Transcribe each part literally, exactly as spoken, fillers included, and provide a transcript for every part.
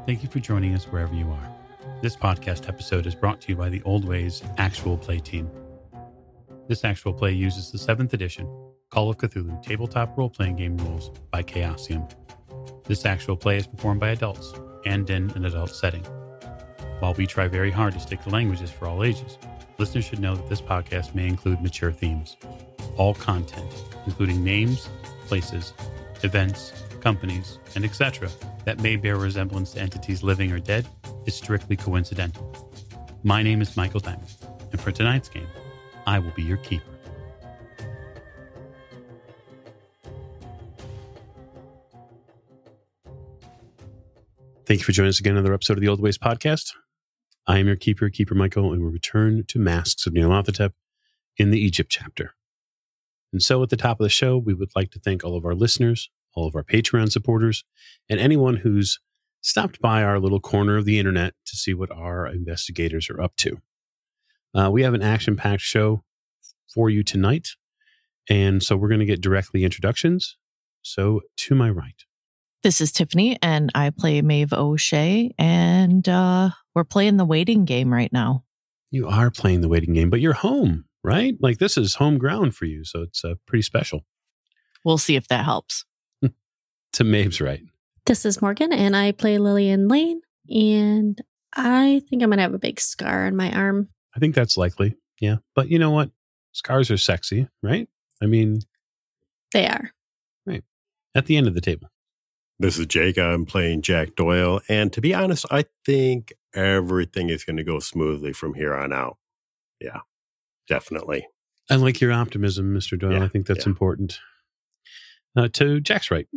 Thank you for joining us wherever you are. This podcast episode is brought to you by the Old Ways Actual Play team. This actual play uses the seventh edition Call of Cthulhu tabletop role-playing game rules by Chaosium. This actual play is performed by adults and in an adult setting. While we try very hard to stick to languages for all ages, listeners should know that this podcast may include mature themes. All content, including names, places, events, companies, and et cetera that may bear resemblance to entities living or dead, is strictly coincidental. My name is Michael Diamond, and for tonight's game, I will be your keeper. Thank you for joining us again on another episode of the Old Ways podcast. I am your keeper, Keeper Michael, and we return to Masks of Nyarlathotep in the Egypt chapter. And so at the top of the show, we would like to thank all of our listeners, all of our Patreon supporters, and anyone who's stopped by our little corner of the internet to see what our investigators are up to. Uh, we have an action-packed show for you tonight, and so we're going to get directly introductions. So to my right. This is Tiffany, and I play Maeve O'Shea, and uh, we're playing the waiting game right now. You are playing the waiting game, but you're home, right? Like this is home ground for you, so it's uh, pretty special. We'll see if that helps. To Maeve's right. This is Morgan, and I play Lillian Lane, and I think I'm going to have a big scar on my arm. I think that's likely, yeah. But you know what? Scars are sexy, right? I mean... They are. Right. At the end of the table. This is Jake. I'm playing Jack Doyle, and to be honest, I think everything is going to go smoothly from here on out. Yeah, definitely. I like your optimism, Mister Doyle. Yeah, I think that's yeah. important. Uh, to Jack's right.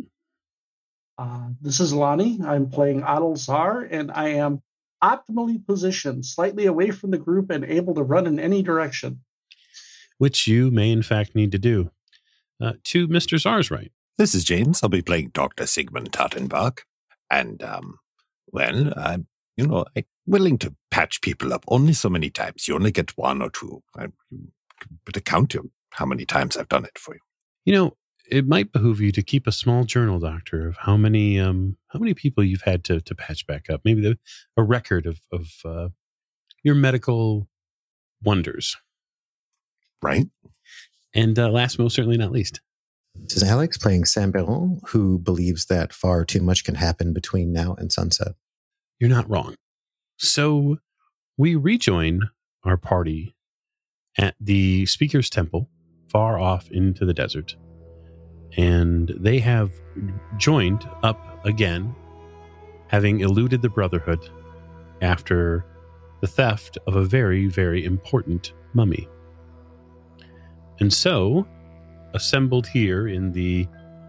Uh, this is Lonnie. I'm playing Adel Zar, and I am optimally positioned, slightly away from the group and able to run in any direction. Which you may, in fact, need to do. Uh, to Mister Zar's right. This is James. I'll be playing Doctor Sigmund Tattenbach. And, um, well, I'm, you know, I'm willing to patch people up only so many times. You only get one or two. I better count you how many times I've done it for you. You know, it might behoove you to keep a small journal, Doctor, of how many um, how many people you've had to, to patch back up. Maybe the, a record of, of uh, your medical wonders. Right. And uh, last, most certainly not least. This is Alex playing Sam Perron, who believes that far too much can happen between now and sunset. You're not wrong. So we rejoin our party at the Speaker's Temple, far off into the desert. And they have joined up again, having eluded the Brotherhood after the theft of a very, very important mummy. And so, assembled here in the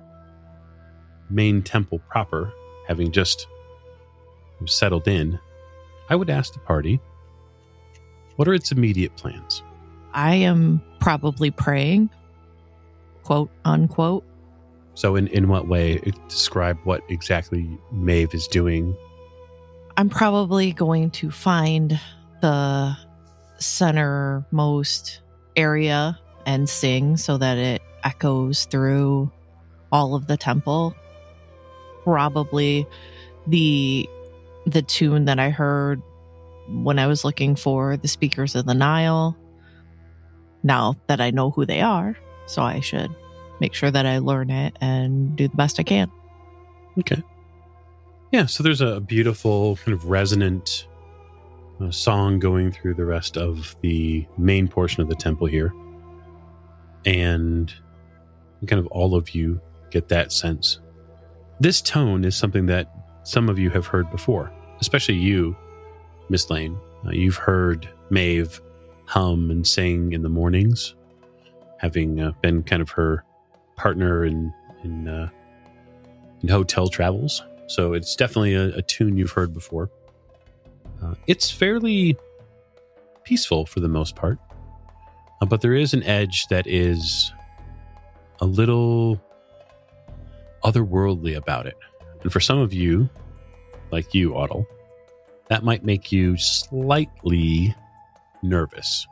main temple proper, having just settled in, I would ask the party, what are its immediate plans? I am probably praying, quote, unquote. So in, in what way? Describe what exactly Maeve is doing. I'm probably going to find the centermost area and sing so that it echoes through all of the temple. Probably the the tune that I heard when I was looking for the Speakers of the Nile. Now that I know who they are, so I should make sure that I learn it and do the best I can. Okay. Yeah, so there's a beautiful kind of resonant uh, song going through the rest of the main portion of the temple here. And kind of all of you get that sense. This tone is something that some of you have heard before, especially you, Miss Lane. Uh, you've heard Maeve hum and sing in the mornings, having uh, been kind of her partner in in, uh, in hotel travels. So it's definitely a, a tune you've heard before. Uh, it's fairly peaceful for the most part, uh, but there is an edge that is a little otherworldly about it. And for some of you, like you, Otto, that might make you slightly nervous.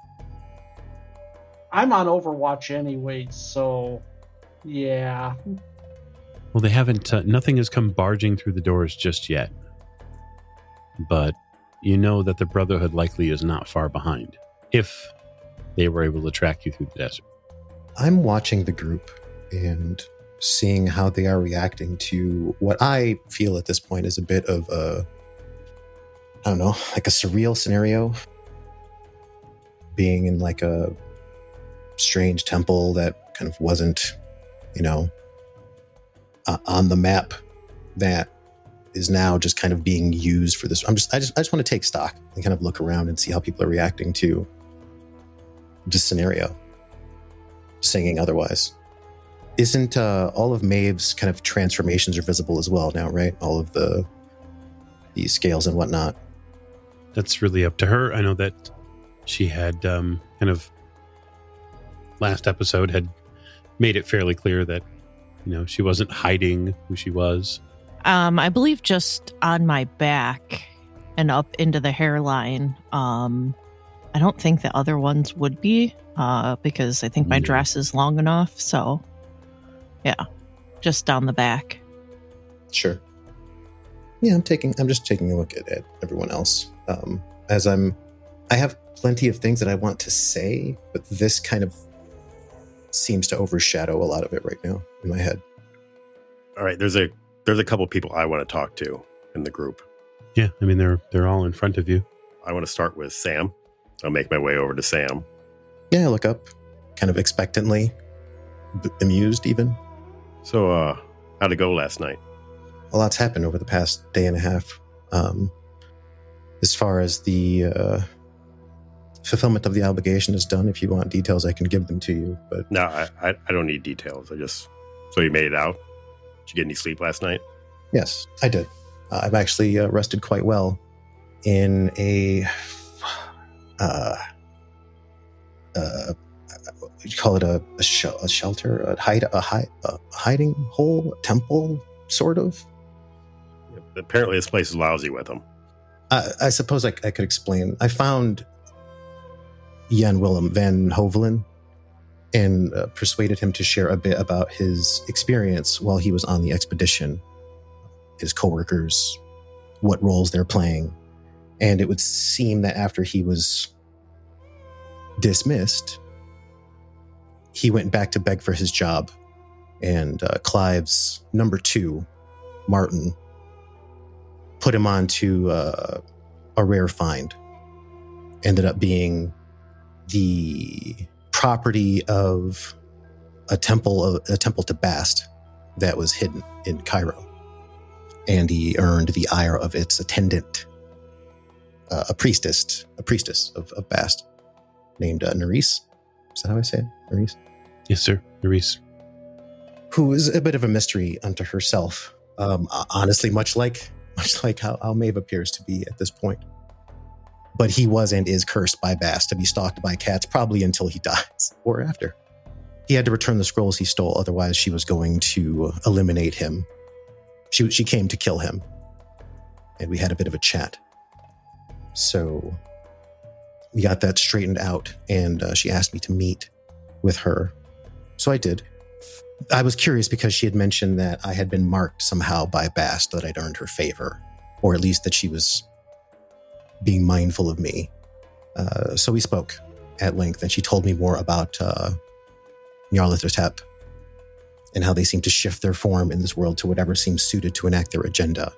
I'm on Overwatch anyway, so yeah. Well, they haven't, uh, nothing has come barging through the doors just yet. but you know that the Brotherhood likely is not far behind if they were able to track you through the desert. I'm watching the group and seeing how they are reacting to what I feel at this point is a bit of a, I don't know, like a surreal scenario. Being in like a strange temple that kind of wasn't, you know, uh, on the map, that is now just kind of being used for this. I'm just, I just, I just want to take stock and kind of look around and see how people are reacting to this scenario. Singing otherwise. Isn't uh, all of Maeve's kind of transformations are visible as well now, right? All of the the scales and whatnot. That's really up to her. I know that she had um, kind of last episode had made it fairly clear that, you know, she wasn't hiding who she was. Um, I believe just on my back and up into the hairline. Um, I don't think the other ones would be, uh, because I think my Yeah. dress is long enough. So, yeah, just down the back. Sure. Yeah, I'm taking. I'm just taking a look at, at everyone else. Um, as I'm, I have plenty of things that I want to say, but this kind of seems to overshadow a lot of it right now in my head. All right, there's a there's a couple people I want to talk to in the group. Yeah, I mean, they're they're all in front of you. I want to start with Sam. I'll make my way over to Sam. Yeah, I look up, kind of expectantly, b- amused even. So, uh, how'd it go last night? A lot's happened over the past day and a half. Um, as far as the uh, fulfillment of the obligation is done, if you want details, I can give them to you. But No, I, I, I don't need details. I just, so you made it out? Did you get any sleep last night? yes, I did. Uh, I've actually uh, rested quite well in a, uh, uh, what you call it, a, a, sh- a shelter, a, hide, a, hi- a hiding hole, a temple, sort of. Apparently this place is lousy with them. I, I suppose I, I could explain. I found Jan Willem van Hovelen and uh, persuaded him to share a bit about his experience while he was on the expedition, his coworkers, what roles they're playing. And it would seem that after he was dismissed, he went back to beg for his job. And uh, Clive's number two, Martin, put him on to uh, a rare find. Ended up being the property of a temple, a temple to Bast that was hidden in Cairo. And he earned the ire of its attendant, uh, a priestess, a priestess of, of Bast, named uh, Nerys. Is that how I say it? Nerys? Yes, sir. Nerys. Who is a bit of a mystery unto herself. Um, honestly, much like much like how, how Maeve appears to be at this point. But he was and is cursed by Bast to be stalked by cats probably until he dies or after. He had to return the scrolls he stole, otherwise she was going to eliminate him. She she came to kill him, and we had a bit of a chat. So we got that straightened out, and uh, she asked me to meet with her. So I did. I was curious because she had mentioned that I had been marked somehow by Bast, that I'd earned her favor, or at least that she was being mindful of me. Uh, so we spoke at length, and she told me more about uh, Nyarlathotep and how they seem to shift their form in this world to whatever seems suited to enact their agenda.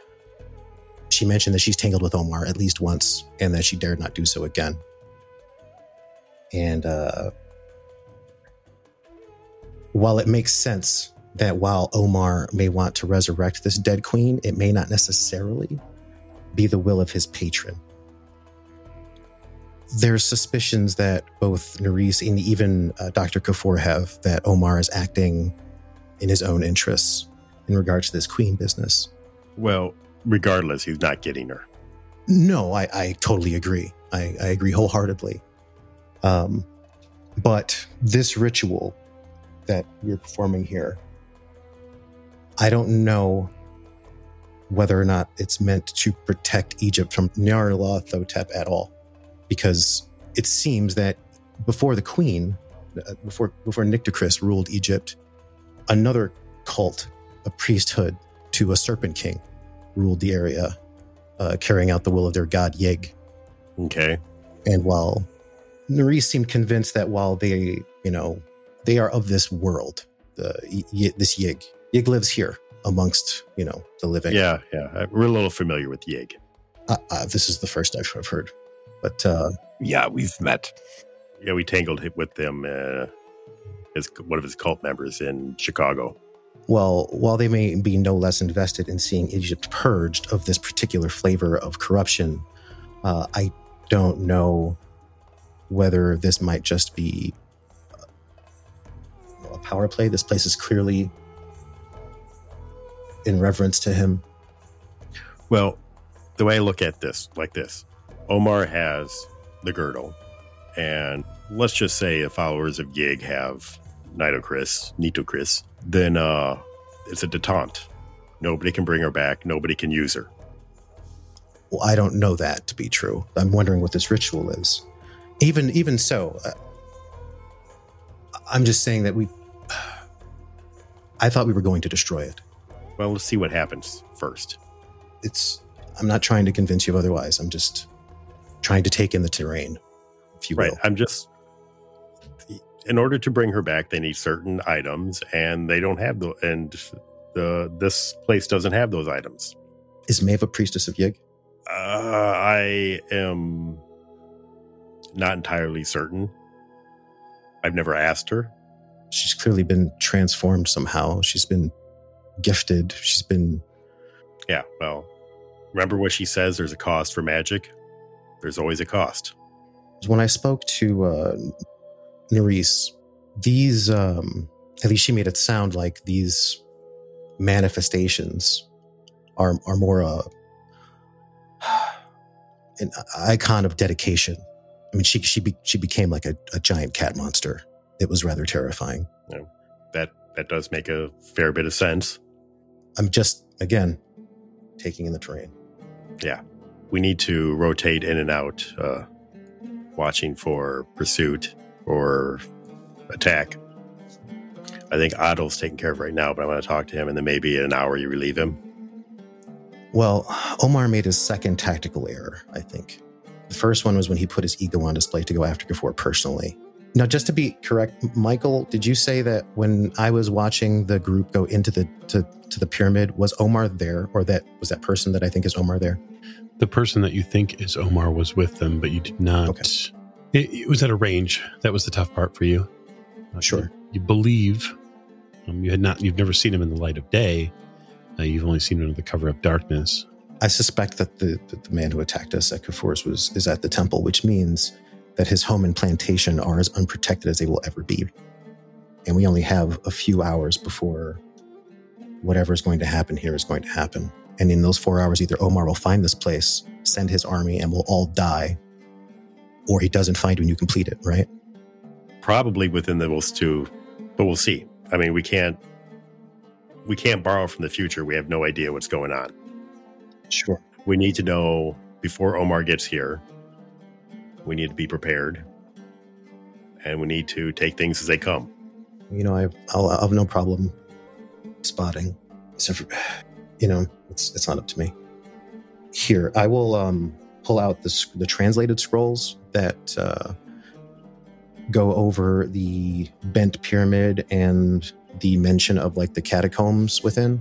She mentioned that she's tangled with Omar at least once, and that she dared not do so again. And uh, while it makes sense that while Omar may want to resurrect this dead queen, it may not necessarily be the will of his patron. There's suspicions that both Nerys and even uh, Doctor Kafur have that Omar is acting in his own interests in regards to this queen business. Well, regardless, he's not getting her. No, I, I totally agree. I, I agree wholeheartedly. Um, but this ritual that we're performing here, I don't know whether or not it's meant to protect Egypt from Nyarlathotep at all. Because it seems that before the queen, uh, before before Nitocris ruled Egypt, another cult, a priesthood to a serpent king, ruled the area uh, carrying out the will of their god Yig. Okay. And while Nerys seemed convinced that while they, you know, they are of this world, the y- this Yig, Yig lives here amongst, you know, the living. Yeah, yeah. We're a little familiar with Yig. Uh, uh, this is the first I've, I've heard. But, uh, yeah, we've met. Yeah, we tangled with them uh, as one of his cult members in Chicago. Well, while they may be no less invested in seeing Egypt purged of this particular flavor of corruption, uh, I don't know whether this might just be a power play. This place is clearly in reverence to him. Well, the way I look at this, like this, Omar has the girdle, and let's just say the followers of Yig have Nitocris, Nitocris, then uh, it's a detente. Nobody can bring her back. Nobody can use her. Well, I don't know that to be true. I'm wondering what this ritual is. Even even so, uh, I'm just saying that we... I thought we were going to destroy it. Well, let's see what happens first. It's... I'm not trying to convince you of otherwise. I'm just trying to take in the terrain, if you will. Right. I'm just... In order to bring her back, they need certain items, and they don't have the... And the this place doesn't have those items. Is Maeve a priestess of Yig? Uh, I am not entirely certain. I've never asked her. She's clearly been transformed somehow. She's been gifted. She's been... Yeah, well, remember what she says, there's a cost for magic? There's always a cost. When I spoke to uh, Nerys, these, um, at least she made it sound like these manifestations are, are more uh, an icon of dedication. I mean, she she be, she became like a, a giant cat monster. It was rather terrifying. You know, that that does make a fair bit of sense. I'm just, again, taking in the terrain. Yeah. We need to rotate in and out, uh, watching for pursuit or attack. I think Adel's taken care of right now, but I want to talk to him, and then maybe in an hour you relieve him. Well, Omar made his second tactical error, I think. The first one was when he put his ego on display to go after Gafor personally. Now, just to be correct, Michael, did you say that when I was watching the group go into the to, to the pyramid, was Omar there, or that was that person that I think is Omar there? The person that you think is Omar was with them, but you did not. Okay. It, it was at a range. That was the tough part for you. Uh, Sure. You, you believe um, you had not. You've never seen him in the light of day. Uh, you've only seen him under the cover of darkness. I suspect that the, that the man who attacked us at Gafor's was is at the temple, which means that his home and plantation are as unprotected as they will ever be. And we only have a few hours before whatever is going to happen here is going to happen. And in those four hours, either Omar will find this place, send his army, and we'll all die, or he doesn't find when you complete it, right? Probably within those two, but we'll see. I mean, we can't we can't borrow from the future. We have no idea what's going on. Sure. We need to know before Omar gets here. We need to be prepared, and we need to take things as they come. You know, I've, I'll, I'll have no problem spotting. Except for, you know, it's it's not up to me. Here, I will um, pull out the, the translated scrolls that uh, go over the bent pyramid and the mention of like the catacombs within.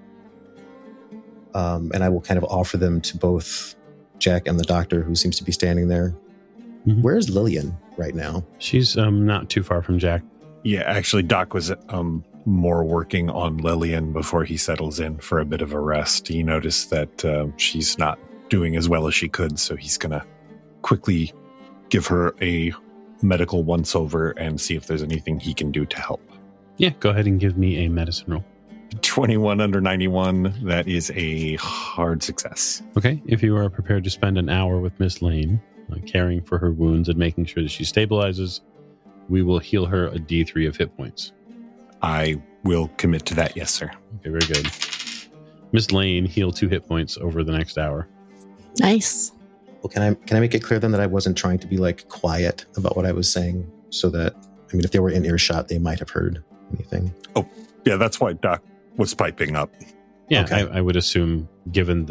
Um, and I will kind of offer them to both Jack and the doctor, who seems to be standing there. Mm-hmm. Where's Lillian right now? She's um, not too far from Jack. Yeah, actually, Doc was um, more working on Lillian before he settles in for a bit of a rest. He noticed that uh, she's not doing as well as she could, so he's going to quickly give her a medical once-over and see if there's anything he can do to help. Yeah, go ahead and give me a medicine roll. twenty-one under ninety-one, that is a hard success. Okay, if you are prepared to spend an hour with Miss Lane, uh, caring for her wounds and making sure that she stabilizes, we will heal her a D three of hit points. I will commit to that, yes, sir. Okay, very good. Miss Lane, heal two hit points over the next hour. Nice. Well, can I can I make it clear then that I wasn't trying to be like quiet about what I was saying, so that, I mean, if they were in earshot, they might have heard anything. Oh, yeah, that's why Doc was piping up. Yeah, Okay. I, I would assume, given the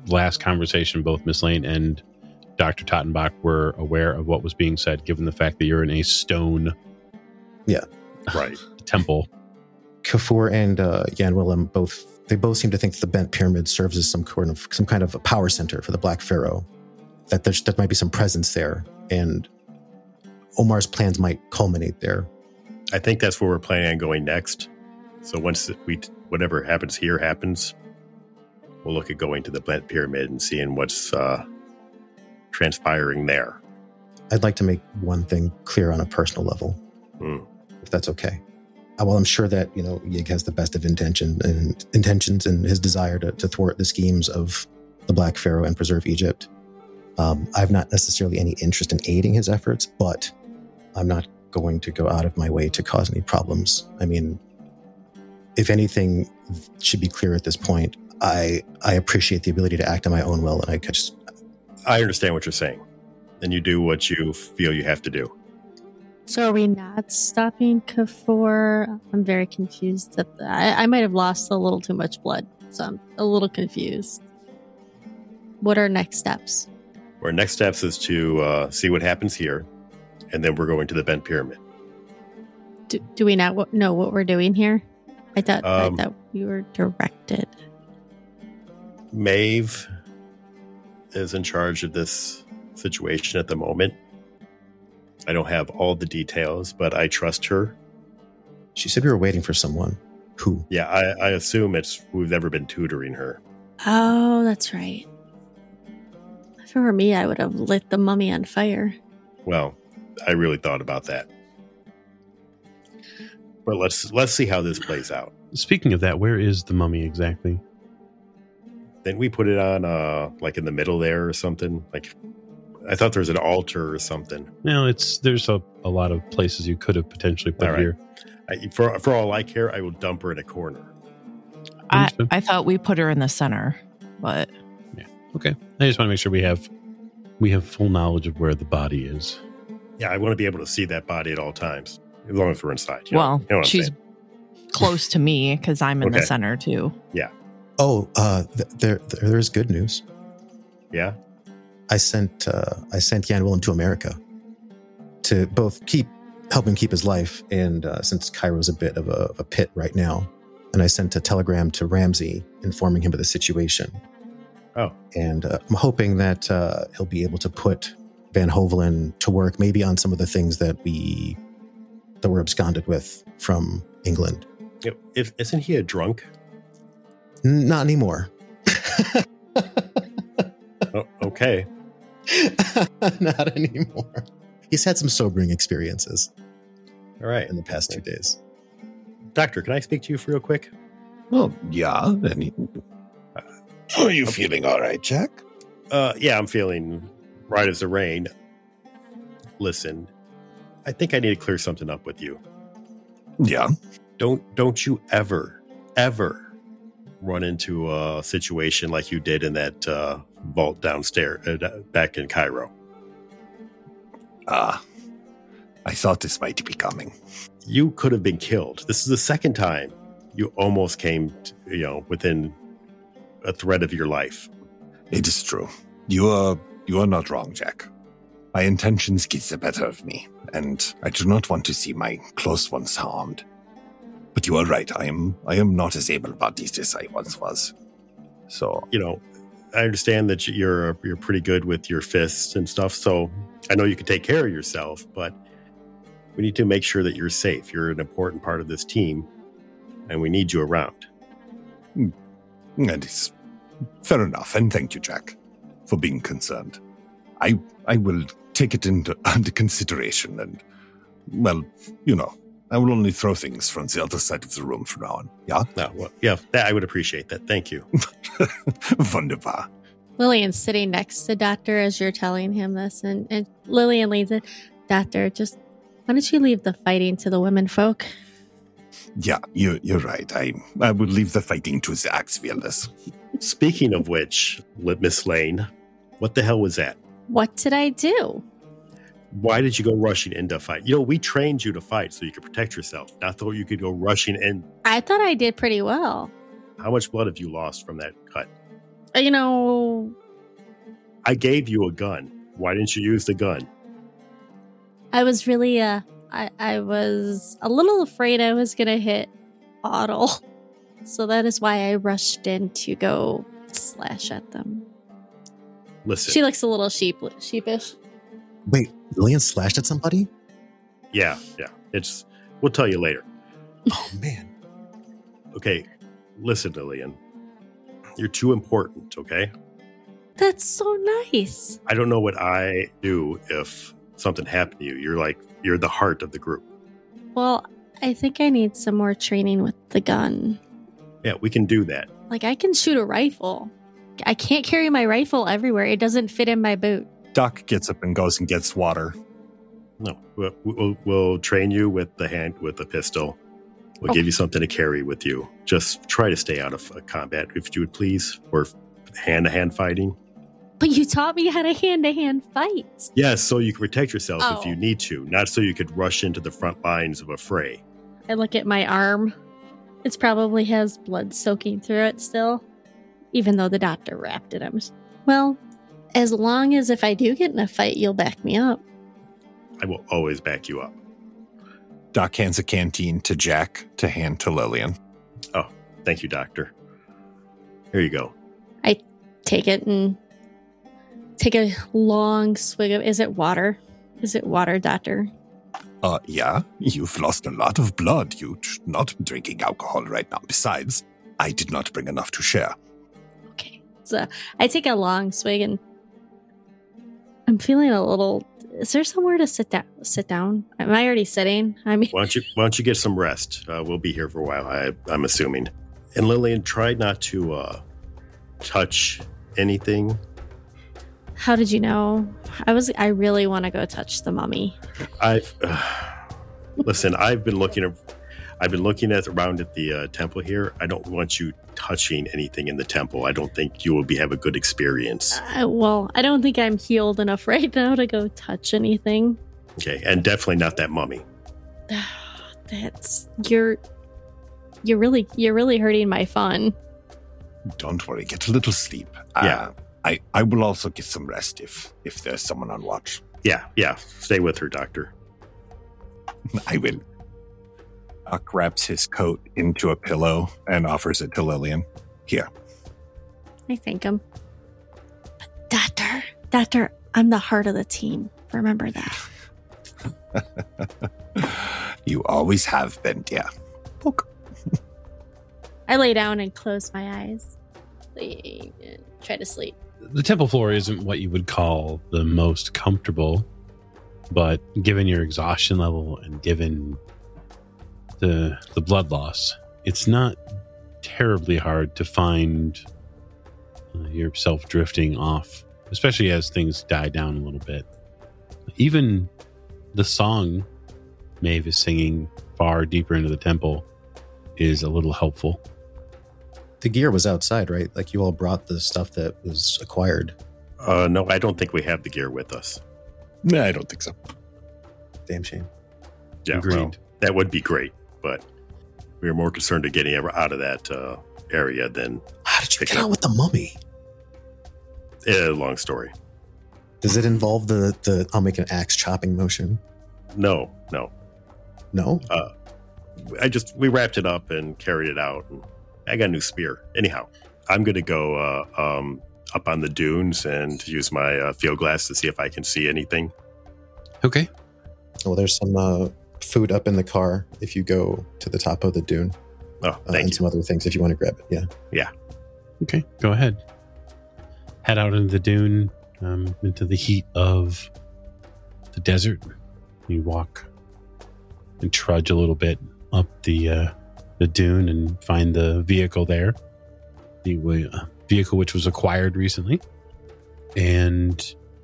last conversation, both Miss Lane and Doctor Tottenbach were aware of what was being said, given the fact that you're in a stone Yeah. Right. temple. Kafur and uh, Jan Willem both they both seem to think that the bent pyramid serves as some kind of some kind of a power center for the Black Pharaoh. That there's that might be some presence there, and Omar's plans might culminate there. I think that's where we're planning on going next. So once we whatever happens here happens, we'll look at going to the Bent Pyramid and seeing what's uh, transpiring there. I'd like to make one thing clear on a personal level, Hmm. if that's okay. Uh, While I'm sure that you know Yig has the best of intention and intentions and his desire to, to thwart the schemes of the Black Pharaoh and preserve Egypt, um, I've not necessarily any interest in aiding his efforts, but I'm not going to go out of my way to cause any problems. I mean, if anything should be clear at this point, I I appreciate the ability to act on my own will, and I could just I understand what you're saying, and you do what you feel you have to do. So are we not stopping Kafur? I'm very confused. At the, I, I might have lost a little too much blood, so I'm a little confused. What are next steps? Our next steps is to uh, see what happens here, and then we're going to the Bent Pyramid. Do, do we not w- know what we're doing here? I thought Um, I thought we were directed. Maeve is in charge of this situation at the moment. I don't have all the details, but I trust her. She said we were waiting for someone. Who? Yeah, I, I assume it's who's ever been tutoring her. Oh, that's right. If it were me, I would have lit the mummy on fire. Well, I really thought about that. But let's let's see how this plays out. Speaking of that, where is the mummy exactly? Then we put it on, uh, like in the middle there or something. Like, I thought there was an altar or something. No, it's there's a, a lot of places you could have potentially put All right. here. I, for for all I care, I will dump her in a corner. I, Understood. I thought we put her in the center, but Okay, I just want to make sure we have we have full knowledge of where the body is. Yeah, I want to be able to see that body at all times, as long as we're inside. You know- well, you know what I'm she's saying. close to me because I'm in Okay. the center too. Oh, uh, th- there there is good news. Yeah. I sent uh, I sent Jan Willem to America to both keep help him keep his life, and uh, since Cairo's a bit of a, a pit right now, and I sent a telegram to Ramsey informing him of the situation. Oh. And uh, I'm hoping that uh, he'll be able to put Van Hovelen to work, maybe on some of the things that we that were absconded with from England. You know, if, isn't he a drunk? N- not anymore. Oh, okay. Not anymore. He's had some sobering experiences All right. in the past two days. Doctor, can I speak to you for real quick? Oh, yeah. Any... Are you feeling all right, Jack? Uh, yeah, I'm feeling right as the rain. Listen, I think I need to clear something up with you. Yeah. Don't don't you ever, ever run into a situation like you did in that uh, vault downstairs uh, back in Cairo. Ah, I thought this might be coming. You could have been killed. This is the second time you almost came, to, you know, within a threat of your life. It is true. You are you are not wrong, Jack. My intentions get the better of me, and I do not want to see my close ones harmed. But you are right. I am I am not as able-bodied as I once was. So You know, I understand that you're you're pretty good with your fists and stuff. So I know you can take care of yourself, but we need to make sure that you're safe. You're an important part of this team, and we need you around. that is fair enough. And thank you, Jack, for being concerned. I I will take it into under consideration, and well, you know, I will only throw things from the other side of the room from now on. Yeah? No, well, yeah, that, I would appreciate that. Thank you. Wunderbar. Lillian's sitting next to Doctor as you're telling him this, and, and Lillian leads it. Doctor, just why don't you leave the fighting to the women folk? Yeah, you, you're right. I I would leave the fighting to the axe wielders. Speaking of which, Miss Lane, what the hell was that? What did I do? Why did you go rushing into a fight? You know, we trained you to fight so you could protect yourself. Not so you could go rushing in. I thought I did pretty well. How much blood have you lost from that cut? You know, I gave you a gun. Why didn't you use the gun? I was really, uh, I, I was a little afraid I was going to hit Otto. So that is why I rushed in to go slash at them. Listen. She looks a little sheep, sheepish. Wait, Lillian slashed at somebody? Yeah, yeah. It's. We'll tell you later. Oh, man. Okay, listen, Lillian. You're too important, okay? That's so nice. I don't know what I do if something happened to you. You're like, you're the heart of the group. Well, I think I need some more training with the gun. Yeah, we can do that. Like, I can shoot a rifle. I can't carry my rifle everywhere. It doesn't fit in my boot. Doc gets up and goes and gets water. No, we'll, we'll, we'll train you with the hand, with the pistol. We'll Okay. give you something to carry with you. Just try to stay out of uh, combat, if you would please, or hand-to-hand fighting. But you taught me how to hand-to-hand fight. Yes, so you can protect yourself Oh. if you need to, not so you could rush into the front lines of a fray. I look at my arm. It probably has blood soaking through it still, even though the doctor wrapped it. I'm just, well, as long as if I do get in a fight, you'll back me up. I will always back you up. Doc hands a canteen to Jack to hand to Lillian. Oh, thank you, Doctor. Here you go. I take it and take a long swig of, is it water? Is it water, doctor? Uh, yeah, you've lost a lot of blood. You should not be drinking alcohol right now. Besides, I did not bring enough to share. Okay. So I take a long swig and I'm feeling a little, is there somewhere to sit down? Sit down? Am I already sitting? I mean, Why don't you Why don't you get some rest? Uh, we'll be here for a while. I, I'm assuming. And Lillian, try not to uh, touch anything. how did you know? I was, I really want to go touch the mummy. I've uh, listen. I've been looking. At, I've been looking at around at the uh, temple here. I don't want you touching anything in the temple. I don't think you will be have a good experience. Uh, well, I don't think I'm healed enough right now to go touch anything. Okay, and definitely not that mummy. That's, you're, you're really, you're really hurting my fun. Don't worry, get a little sleep. Yeah. Uh, I, I will also get some rest if if there's someone on watch. Yeah, yeah. Stay with her, Doctor. I will. Doc wraps his coat into a pillow and offers it to Lillian. Here. I thank him. But doctor, doctor, I'm the heart of the team. Remember that. You always have been, dear. Look. I lay down and close my eyes. Sleep and try to sleep. The temple floor isn't what you would call the most comfortable, but given your exhaustion level and given the the blood loss, it's not terribly hard to find uh, yourself drifting off, especially as things die down a little bit. Even the song Maeve is singing far deeper into the temple is a little helpful. The gear was outside, right? Like you all brought the stuff that was acquired. Uh, no, I don't think we have the gear with us. No, I don't think so. Damn shame. Yeah, Agreed. well, that would be great, but we were more concerned of getting ever out of that uh, area than How did you Pick get it up. out with the mummy? a long story. Does it involve the, the I'll make an axe chopping motion? No, no. No? Uh, I just we wrapped it up and carried it out, and I got a new spear. Anyhow, I'm going to go uh, um, up on the dunes and use my uh, field glass to see if I can see anything. Okay. Oh, there's some uh, food up in the car if you go to the top of the dune. Oh, Uh, thank and you. some other things if you want to grab it. Yeah. Okay, go ahead. Head out into the dune, um, into the heat of the desert. You walk and trudge a little bit up the uh, the dune and find the vehicle there. The uh, vehicle which was acquired recently. And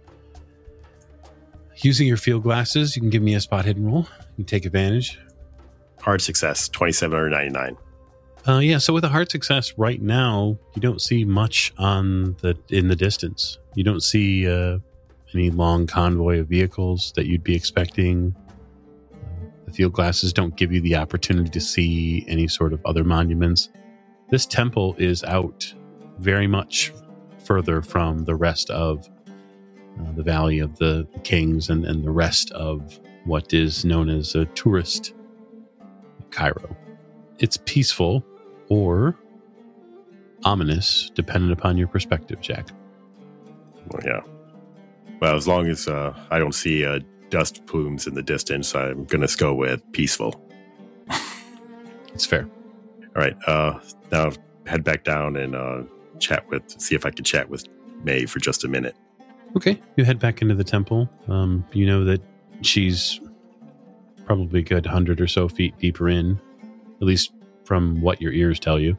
using your field glasses, you can give me a spot hidden roll. You can take advantage. Hard success, twenty-seven ninety-nine. Uh, yeah, so with a hard success right now, you don't see much on the in the distance. You don't see uh, any long convoy of vehicles that you'd be expecting. Uh, the field glasses don't give you the opportunity to see any sort of other monuments. This temple is out very much further from the rest of uh, the Valley of the Kings and, and the rest of what is known as a tourist Cairo. It's peaceful or ominous, depending upon your perspective, Jack. Well, yeah. Well, as long as uh, I don't see uh, dust plumes in the distance, I'm going to go with peaceful. It's fair. All right. Uh, now head back down and uh, chat with, see if I can chat with May for just a minute. Okay. You head back into the temple. Um, you know that she's probably a good hundred or so feet deeper in, at least from what your ears tell you.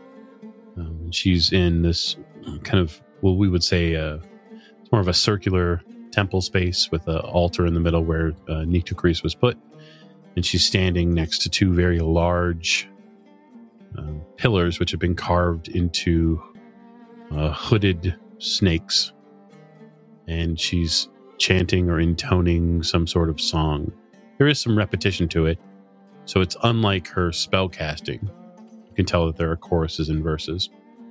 Um, she's in this kind of, well, we would say uh, it's more of a circular temple space with an altar in the middle where uh, Nikto-Kris was put. And she's standing next to two very large uh, pillars, which have been carved into uh, hooded snakes. And she's chanting or intoning some sort of song. There is some repetition to it, so it's unlike her spell casting. You can tell that there are choruses and verses.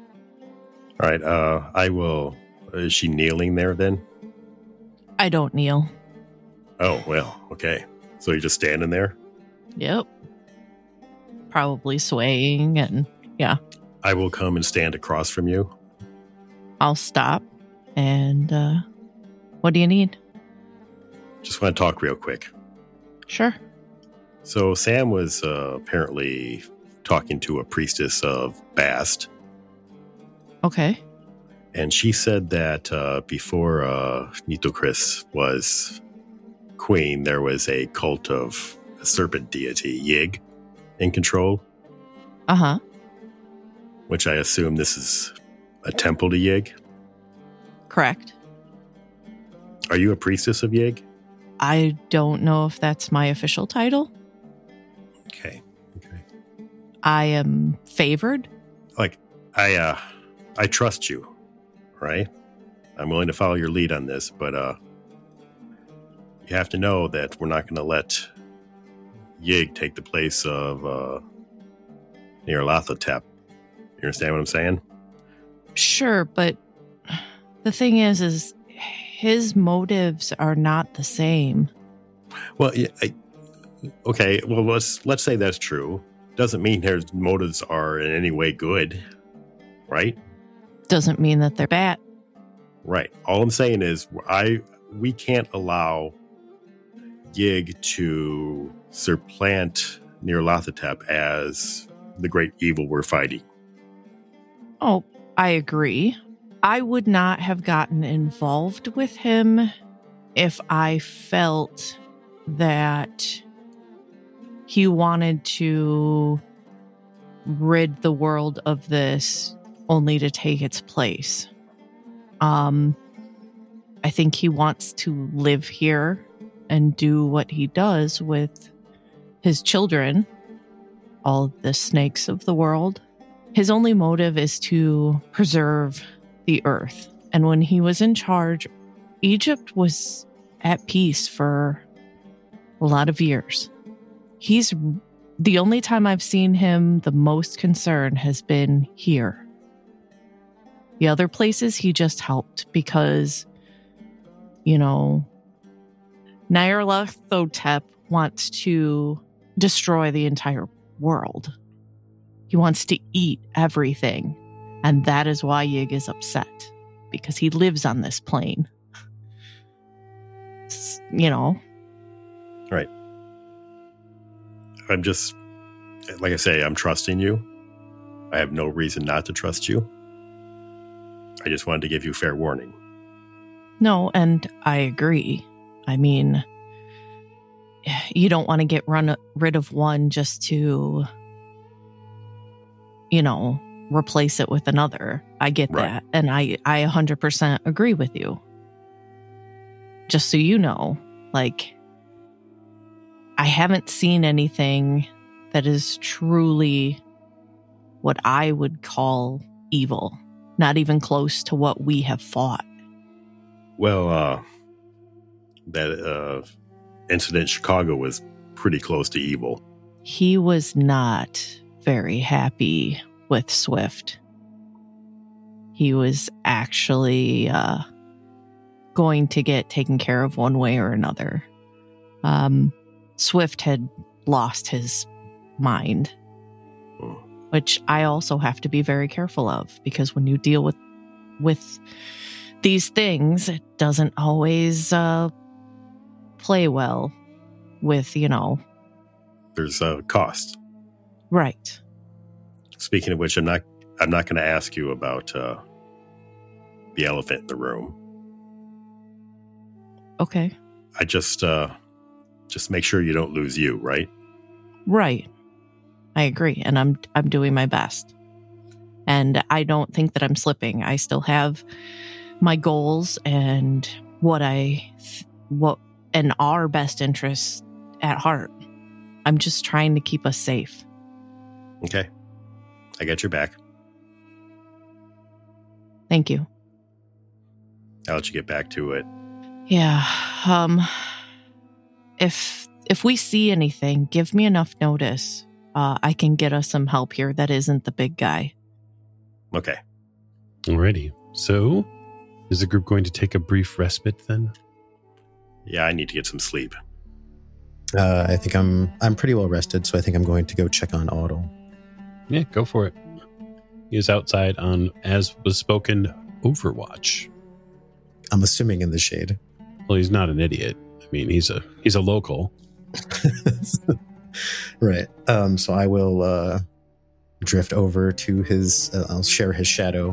All right. Uh, I will. Is she kneeling there then? I don't kneel. Oh, well, okay. So you're just standing there? Yep. Probably swaying and yeah. I will come and stand across from you. I'll stop. And uh, what do you need? Just want to talk real quick. Sure. So Sam was uh, apparently talking to a priestess of Bast. Okay. And she said that uh, before uh, Nikto-Kris was queen, there was a cult of a serpent deity, Yig, in control. Uh-huh. Which I assume this is a temple to Yig. Correct. Are you a priestess of Yig? I don't know if that's my official title. Okay. Okay. I am favored. Like, I, uh, I trust you, right? I'm willing to follow your lead on this, but, uh, you have to know that we're not going to let Yig take the place of, uh, Nyarlathotep. You understand what I'm saying? Sure, but the thing is, is his motives are not the same. Well, yeah, I, okay. Well, let's let's say that's true. Doesn't mean his motives are in any way good, right? Doesn't mean that they're bad. Right. All I'm saying is, I we can't allow Yig to supplant Nyarlathotep as the great evil we're fighting. Oh, I agree. I would not have gotten involved with him if I felt that he wanted to rid the world of this only to take its place. Um, I think he wants to live here and do what he does with his children, all the snakes of the world. His only motive is to preserve the earth. And when he was in charge, Egypt was at peace for a lot of years. He's the only time I've seen him the most concerned has been here. The other places he just helped because, you know, Nyarlathotep wants to destroy the entire world. He wants to eat everything. And that is why Yig is upset. Because he lives on this plane. It's, you know. Right. I'm just, like I say, I'm trusting you. I have no reason not to trust you. I just wanted to give you fair warning. No, and I agree. I mean, you don't want to get run rid of one just to, you know, replace it with another. I get Right. that. And I, I one hundred percent agree with you. Just so you know, like, I haven't seen anything that is truly what I would call evil. Not even close to what we have fought. Well, uh, that uh, incident in Chicago was pretty close to evil. He was not very happy with Swift. he was actually uh, going to get taken care of one way or another. Um, Swift had lost his mind, which I also have to be very careful of, because when you deal with with these things, it doesn't always uh, play well with, you know. There's a cost. Right. Speaking of which, I'm not I'm not going to ask you about uh, the elephant in the room. Okay. I just uh, just make sure you don't lose you, right? Right. I agree, and I'm I'm doing my best. And I don't think that I'm slipping. I still have my goals and what I what and our best interests at heart. I'm just trying to keep us safe. Okay. I got your back. Thank you. I'll let you get back to it. Yeah. Um if if we see anything, give me enough notice. Uh, I can get us some help here that isn't the big guy. Okay. Alrighty. So, is the group going to take a brief respite then? Yeah, I need to get some sleep. Uh, I think I'm I'm pretty well rested, so I think I'm going to go check on Audle. Yeah, go for it. He is outside on, as was spoken, Overwatch. I'm assuming in the shade. Well, he's not an idiot. I mean, he's a he's a local. Right. Um, so I will uh, drift over to his, uh, I'll share his shadow.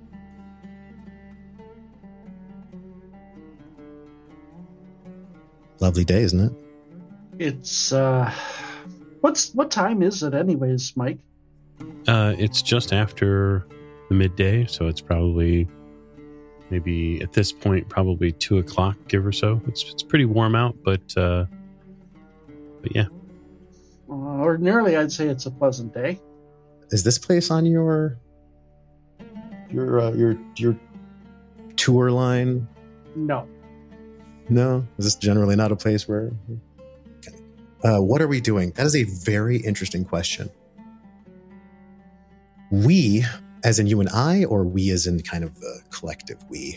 Lovely day, isn't it? It's, uh, what's, what time is it anyways, Mike? Uh, it's just after the midday, so it's probably maybe at this point, probably two o'clock, give or so. It's it's pretty warm out, but uh, but yeah. Uh, ordinarily, I'd say it's a pleasant day. Is this place on your your uh, your your tour line? No. No, is this generally not a place where? Uh, what are we doing? That is a very interesting question. We, as in you and I, or we as in kind of the collective we?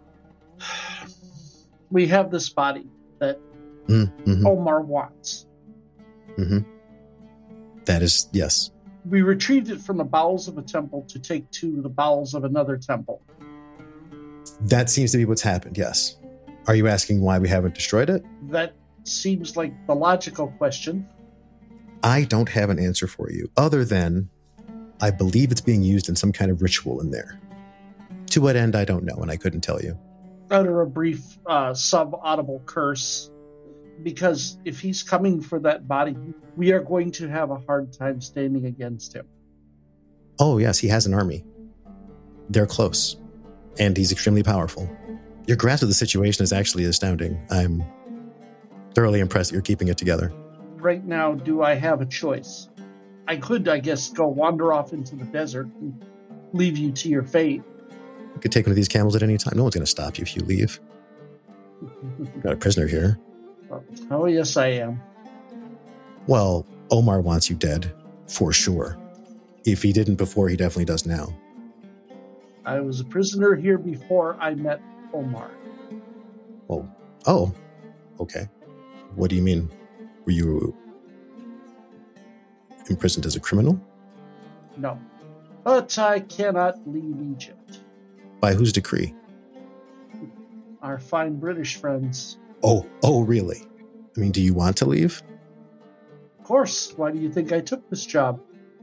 We have this body that Mm-hmm. Omar wants. Mm-hmm. That is, yes. We retrieved it from the bowels of a temple to take to the bowels of another temple. That seems to be what's happened, yes. Are you asking why we haven't destroyed it? That seems like the logical question. I don't have an answer for you, other than I believe it's being used in some kind of ritual in there. To what end, I don't know, and I couldn't tell you. Utter a brief uh, sub-audible curse, because if he's coming for that body, we are going to have a hard time standing against him. Oh, yes, he has an army. They're close, and he's extremely powerful. Your grasp of the situation is actually astounding. I'm thoroughly impressed that you're keeping it together. Right now, do I have a choice? I could, I guess, go wander off into the desert and leave you to your fate. You could take one of these camels at any time. No one's going to stop you if you leave. Got a prisoner here. Oh, yes, I am. Well, Omar wants you dead, for sure. If he didn't before, he definitely does now. I was a prisoner here before I met Omar. Oh, oh, okay. What do you mean? Were you imprisoned as a criminal? No. But I cannot leave Egypt. By whose decree? Our fine British friends. Oh, oh, really? I mean, do you want to leave? Of course. Why do you think I took this job?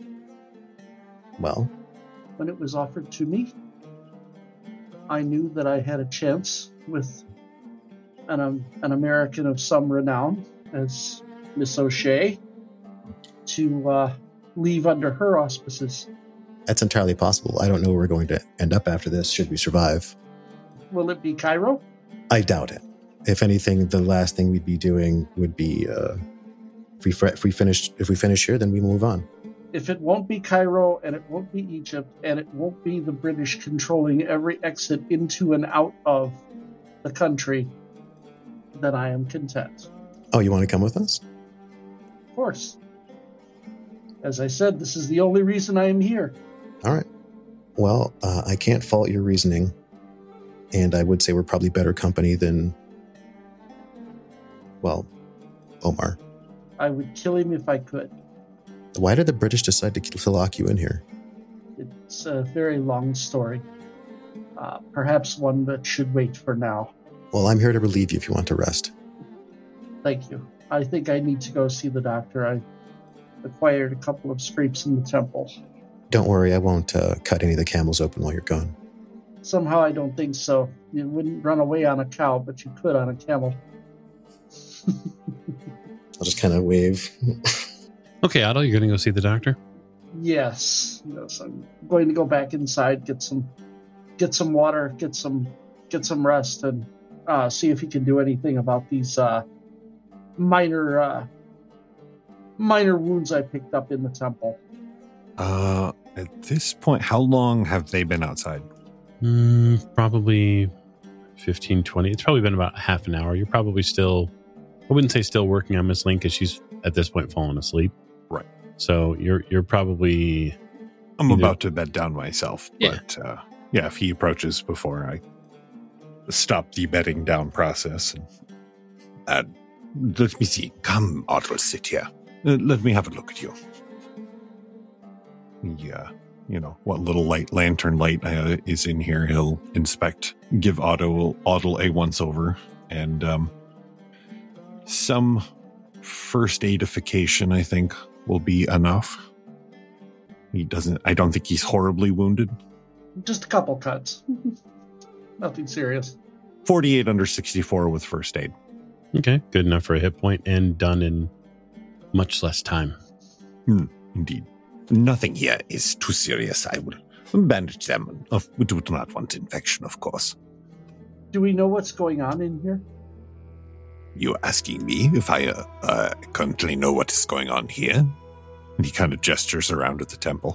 Well, when it was offered to me, I knew that I had a chance with an, um, an American of some renown, as Miss O'Shea, to uh, leave under her auspices. That's entirely possible. I don't know where we're going to end up after this, should we survive. Will it be Cairo? I doubt it. If anything, the last thing we'd be doing would be, uh, if we, if we finish, if we finish here, then we move on. If it won't be Cairo, and it won't be Egypt, and it won't be the British controlling every exit into and out of the country, then I am content. Oh, you want to come with us? Of course. As I said, this is the only reason I am here. All right. Well, uh, I can't fault your reasoning. And I would say we're probably better company than, well, Omar. I would kill him if I could. Why did the British decide to, to lock you in here? It's a very long story. Uh, perhaps one that should wait for now. Well, I'm here to relieve you if you want to rest. Thank you. I think I need to go see the doctor. I acquired a couple of scrapes in the temple. Don't worry, I won't uh, cut any of the camels open while you're gone. Somehow I don't think so. You wouldn't run away on a cow, but you could on a camel. I'll just kind of wave. Okay, Otto, you're going to go see the doctor? Yes. Yes, I'm going to go back inside, get some get some water, get some get some rest, and uh, see if he can do anything about these uh, minor uh, minor wounds I picked up in the temple. Uh, at this point, how long have they been outside? Mm, probably fifteen, twenty. It's probably been about half an hour. You're probably still, I wouldn't say still working on Miss Link because she's at this point fallen asleep. Right. So you're you're probably... I'm either, about to bed down myself. Yeah. But uh, yeah, if he approaches before I stop the bedding down process. Uh, let me see. Come, Otto, sit here. Uh, let me have a look at you. Yeah. You know, what little light, lantern light uh, is in here, he'll inspect, give Otto, Otto a once-over, and um, some first aidification, I think, will be enough. He doesn't, I don't think he's horribly wounded. Just a couple cuts. Nothing serious. forty-eight under sixty-four with first aid. Okay, good enough for a hit point and done in much less time. Hmm, indeed. Nothing here is too serious. I will bandage them. We do not want infection, of course. Do we know what's going on in here? You asking me if I uh, uh, currently know what is going on here? And he kind of gestures around at the temple.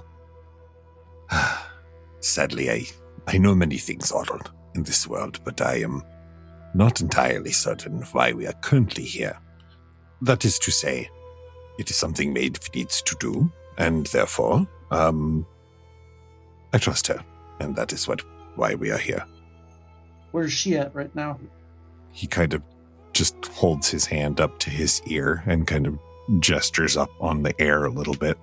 Sadly, I, I know many things, Otto, in this world, but I am not entirely certain of why we are currently here. That is to say, it is something Maeve needs to do, and therefore, um, I trust her, and that is what why we are here. Where's she at right now? He kind of just holds his hand up to his ear and kind of gestures up on the air a little bit.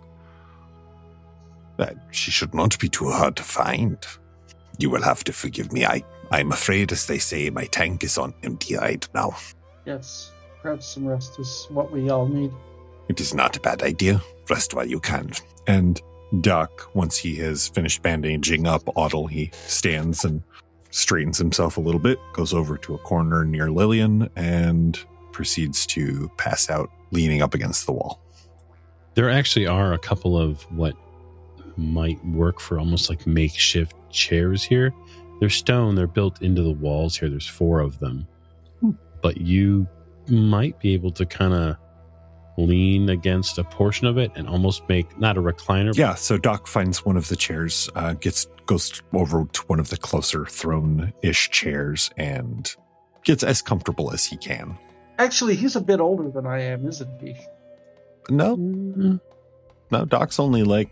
Uh, she should not be too hard to find. You will have to forgive me. I, I'm afraid, as they say, my tank is on empty right now. Yes, perhaps some rest is what we all need. It is not a bad idea. Rest while you can. And Doc, once he has finished bandaging up Otto, he stands and straightens himself a little bit, goes over to a corner near Lillian, and proceeds to pass out, leaning up against the wall. There actually are a couple of what might work for almost like makeshift chairs here. They're stone, they're built into the walls here. There's four of them. Hmm. But you might be able to kind of lean against a portion of it and almost make, not a recliner. Yeah, so Doc finds one of the chairs, uh, gets goes over to one of the closer throne-ish chairs and gets as comfortable as he can. Actually, he's a bit older than I am, isn't he? No. Mm-hmm. No, Doc's only like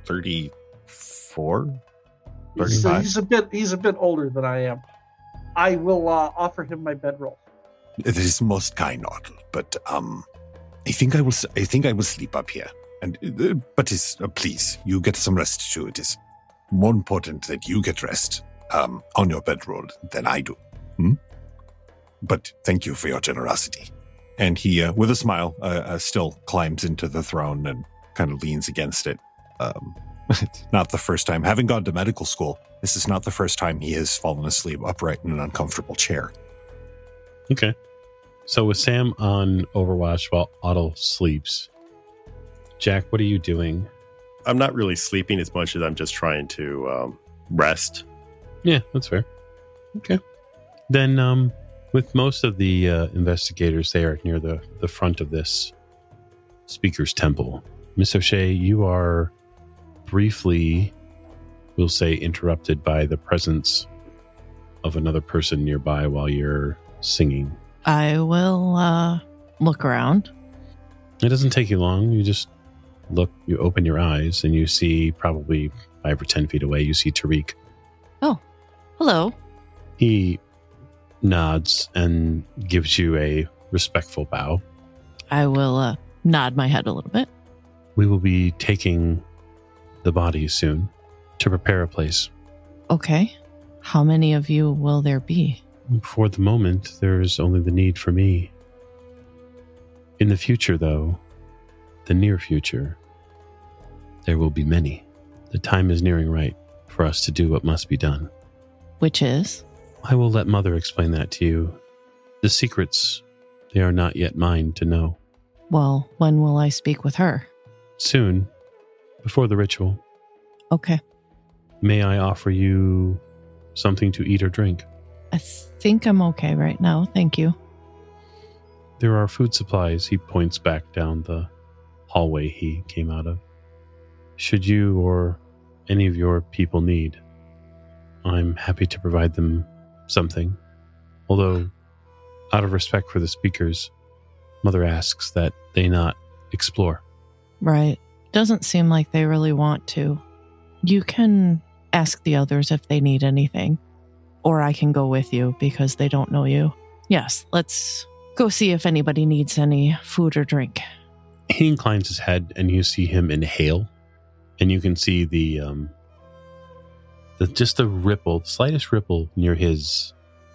thirty-four, He's, thirty-five. he's a bit he's a bit older than I am. I will uh, offer him my bedroll. It is most kind, Otto, but um, I think I will. I think I will sleep up here. And uh, but is uh, please, you get some rest too. It is more important that you get rest um on your bedroll than I do. Hmm? But thank you for your generosity. And he, uh, with a smile, uh, uh, still climbs into the throne and kind of leans against it. Um, it's not the first time. Having gone to medical school, this is not the first time he has fallen asleep upright in an uncomfortable chair. Okay. So with Sam on Overwatch while Otto sleeps, Jack, what are you doing? I'm not really sleeping as much as I'm just trying to um, rest. Yeah, that's fair. Okay. Then um, with most of the uh, investigators there near the, the front of this Speaker's Temple, Miss O'Shea, you are briefly, we'll say, interrupted by the presence of another person nearby while you're singing. I will uh, look around. It doesn't take you long. You just look, you open your eyes, and you see probably five or ten feet away, you see Tariq. Oh, hello. He nods and gives you a respectful bow. I will uh, nod my head a little bit. We will be taking the bodies soon to prepare a place. Okay. How many of you will there be? For the moment, there's only the need for me. In the future, though, the near future, there will be many. The time is nearing right for us to do what must be done. Which is? I will let Mother explain that to you. The secrets, they are not yet mine to know. Well, when will I speak with her? Soon, before the ritual. Okay. May I offer you something to eat or drink? I think I'm okay right now. Thank you. There are food supplies. He points back down the hallway he came out of. Should you or any of your people need, I'm happy to provide them something. Although, out of respect for the speakers, Mother asks that they not explore. Right. Doesn't seem like they really want to. You can ask the others if they need anything. Or I can go with you because they don't know you. Yes, let's go see if anybody needs any food or drink. He inclines his head and you see him inhale. And you can see the, um, the just the ripple, the slightest ripple near his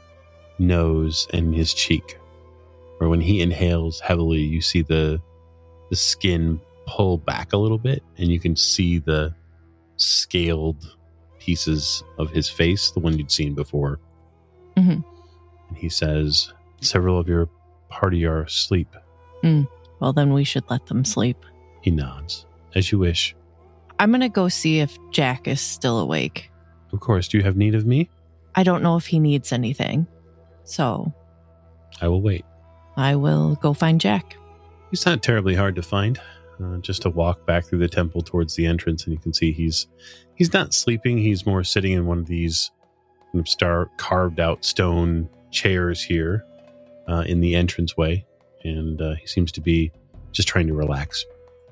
nose and his cheek. Or when he inhales heavily, you see the the skin pull back a little bit, and you can see the scaled pieces of his face, the one you'd seen before. Mm-hmm. And he says, several of your party are asleep. Mm. Well, then we should let them sleep. He nods. As you wish. I'm going to go see if Jack is still awake. Of course. Do you have need of me? I don't know if he needs anything. So I will wait. I will go find Jack. He's not terribly hard to find. Uh, just to walk back through the temple towards the entrance, and you can see he's he's not sleeping. He's more sitting in one of these kind of star carved out stone chairs here uh, in the entranceway, and uh, he seems to be just trying to relax.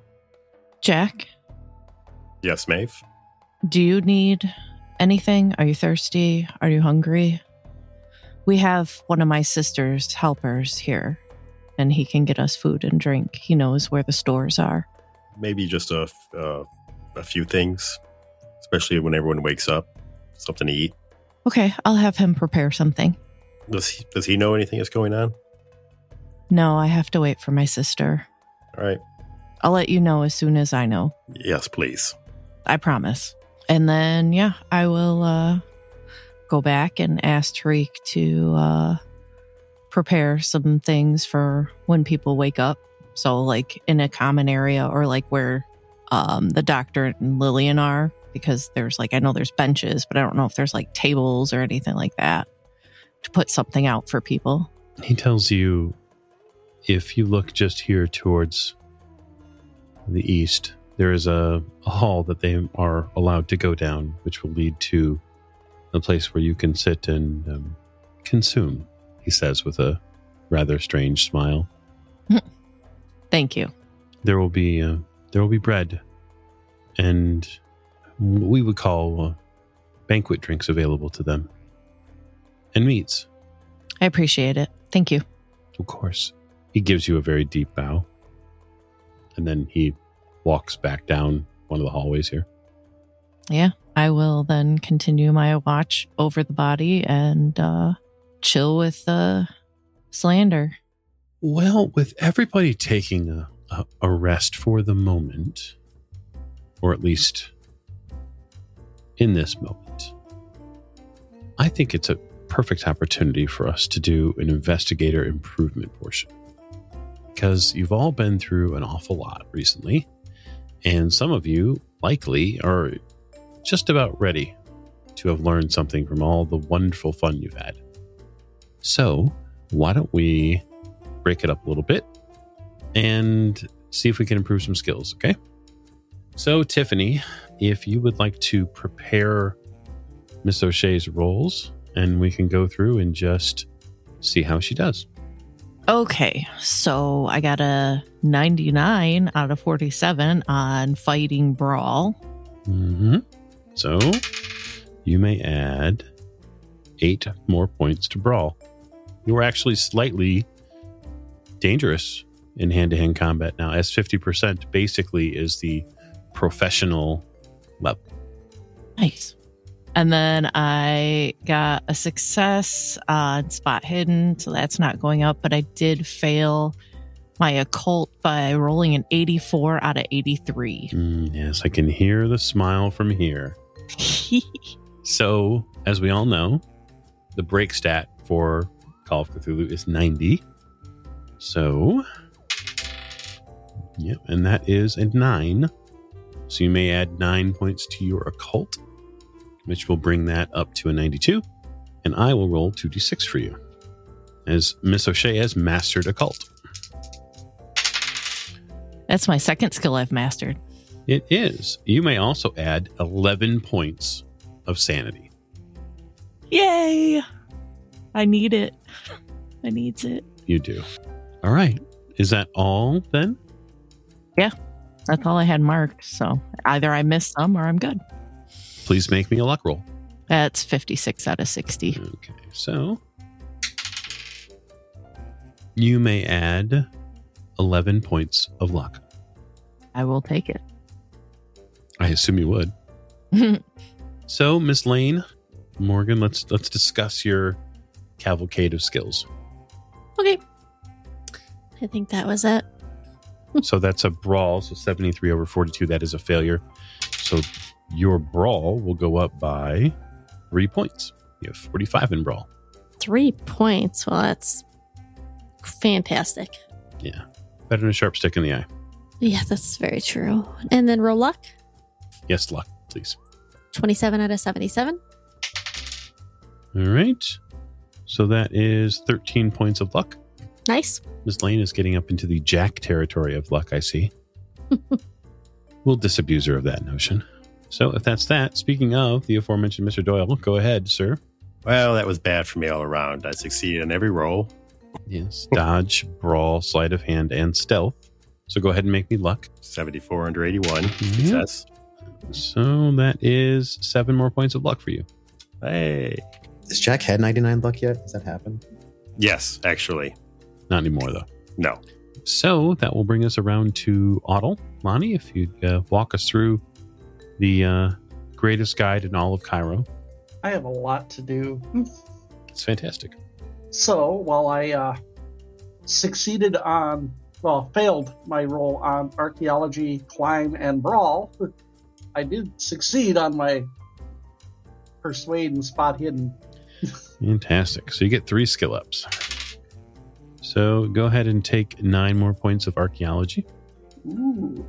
Jack? Yes, Maeve? Do you need anything? Are you thirsty? Are you hungry? We have one of my sister's helpers here, and he can get us food and drink. He knows where the stores are. Maybe just a, uh, a few things, especially when everyone wakes up. Something to eat. Okay, I'll have him prepare something. Does he, does he know anything is going on? No, I have to wait for my sister. All right. I'll let you know as soon as I know. Yes, please. I promise. And then, yeah, I will uh, go back and ask Tariq to uh, prepare some things for when people wake up. So, like, in a common area or, like, where um, the doctor and Lillian are. Because there's, like, I know there's benches, but I don't know if there's, like, tables or anything like that to put something out for people. He tells you if you look just here towards the east, there is a, a hall that they are allowed to go down, which will lead to a place where you can sit and um, consume, he says with a rather strange smile. Thank you. There will be uh, there will be bread and what we would call uh, banquet drinks available to them, and meats. I appreciate it. Thank you. Of course. He gives you a very deep bow, and then he walks back down one of the hallways here. Yeah, I will then continue my watch over the body and uh, chill with uh, Slander. Well, with everybody taking a, a, a rest for the moment, or at least in this moment, I think it's a perfect opportunity for us to do an investigator improvement portion. Because you've all been through an awful lot recently, and some of you likely are just about ready to have learned something from all the wonderful fun you've had. So, why don't we break it up a little bit and see if we can improve some skills, okay? So, Tiffany, if you would like to prepare Miss O'Shea's rolls, and we can go through and just see how she does. Okay, so I got a ninety-nine out of forty-seven on Fighting Brawl. Mm-hmm. So you may add eight more points to Brawl. You are actually slightly dangerous in hand-to-hand combat now, as fifty percent basically is the professional level. Nice. And then I got a success on Spot Hidden, so that's not going up, but I did fail my occult by rolling an eighty-four out of eighty-three. Mm, yes, I can hear the smile from here. So, as we all know, the break stat for Call of Cthulhu is ninety. So, yep, and that is a nine. So you may add nine points to your occult, which will bring that up to a ninety-two. And I will roll two d six for you, as Miss O'Shea has mastered occult. That's my second skill I've mastered. It is. You may also add eleven points of sanity. Yay! I need it. I needs it. You do. All right. Is that all then? Yeah, that's all I had marked. So either I missed some or I'm good. Please make me a luck roll. That's fifty-six out of sixty. Okay, so you may add eleven points of luck. I will take it. I assume you would. So, Miss Lane, Morgan, let's let's discuss your cavalcade of skills. Okay. I think that was it. So that's a brawl. So seventy-three over forty-two, that is a failure. So your brawl will go up by three points. You have forty-five in brawl. Three points. Well, that's fantastic. Yeah. Better than a sharp stick in the eye. Yeah, that's very true. And then roll luck. Yes, luck, please. twenty-seven out of seventy-seven. All right. So that is thirteen points of luck. Nice. Miss Lane is getting up into the Jack territory of luck, I see. We'll disabuse her of that notion. So if that's that, speaking of the aforementioned Mister Doyle, go ahead, sir. Well, that was bad for me all around. I succeeded in every roll. Yes. Dodge, brawl, sleight of hand, and stealth. So go ahead and make me luck. seventy-four under eighty-one. Mhm. Success. So that is seven more points of luck for you. Hey. Has Jack had ninety-nine luck yet? Has that happened? Yes, actually. Not anymore, though. No. So that will bring us around to Otto. Lonnie, if you'd uh, walk us through the uh, greatest guide in all of Cairo. I have a lot to do. It's fantastic. So while I uh, succeeded on, well, failed my roll on archaeology, climb, and brawl, I did succeed on my persuade and spot hidden. Fantastic. So you get three skill ups. So go ahead and take nine more points of archaeology. Ooh.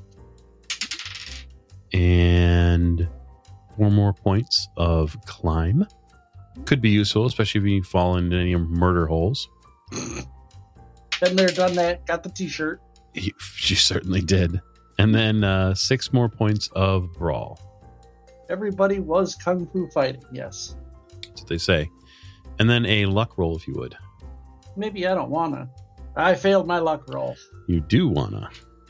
And four more points of climb. Could be useful, especially if you fall into any murder holes. Been there, done that, got the t-shirt. You, you certainly did. And then uh, six more points of brawl. Everybody was kung fu fighting, yes. That's what they say. And then a luck roll, if you would. Maybe I don't wanna. I failed my luck roll. You do wanna.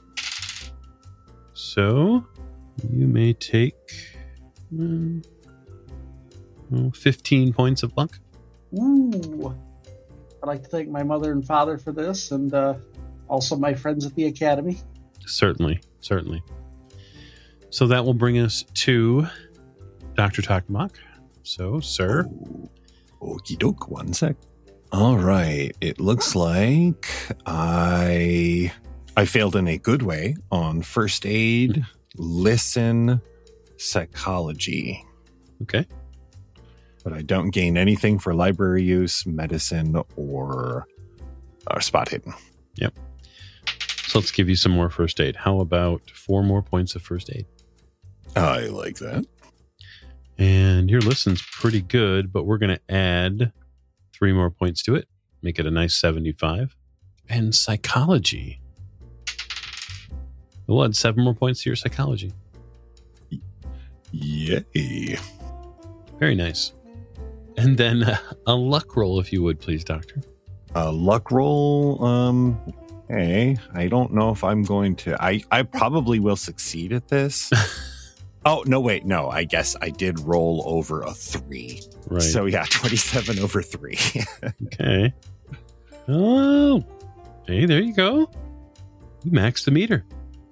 So you may take um, oh, fifteen points of luck. Ooh. I'd like to thank my mother and father for this, and uh, also my friends at the academy. Certainly, certainly. So that will bring us to Doctor Takmak. So, sir. Okie doke, one sec. All right. It looks like I I failed in a good way on first aid, listen, psychology. Okay. But I don't gain anything for library use, medicine, or, or spot hidden. Yep. So let's give you some more first aid. How about four more points of first aid? I like that. And your listen's pretty good, but we're going to add three more points to it. Make it a nice seventy-five. And psychology. We'll add seven more points to your psychology. Yay. Very nice. And then uh, a luck roll, if you would, please, Doctor. A luck roll. Um, hey, I don't know if I'm going to. I, I probably will succeed at this. Oh, no, wait. No, I guess I did roll over a three. Right. So, yeah, twenty-seven over three. Okay. Oh, hey, there you go. You maxed the meter.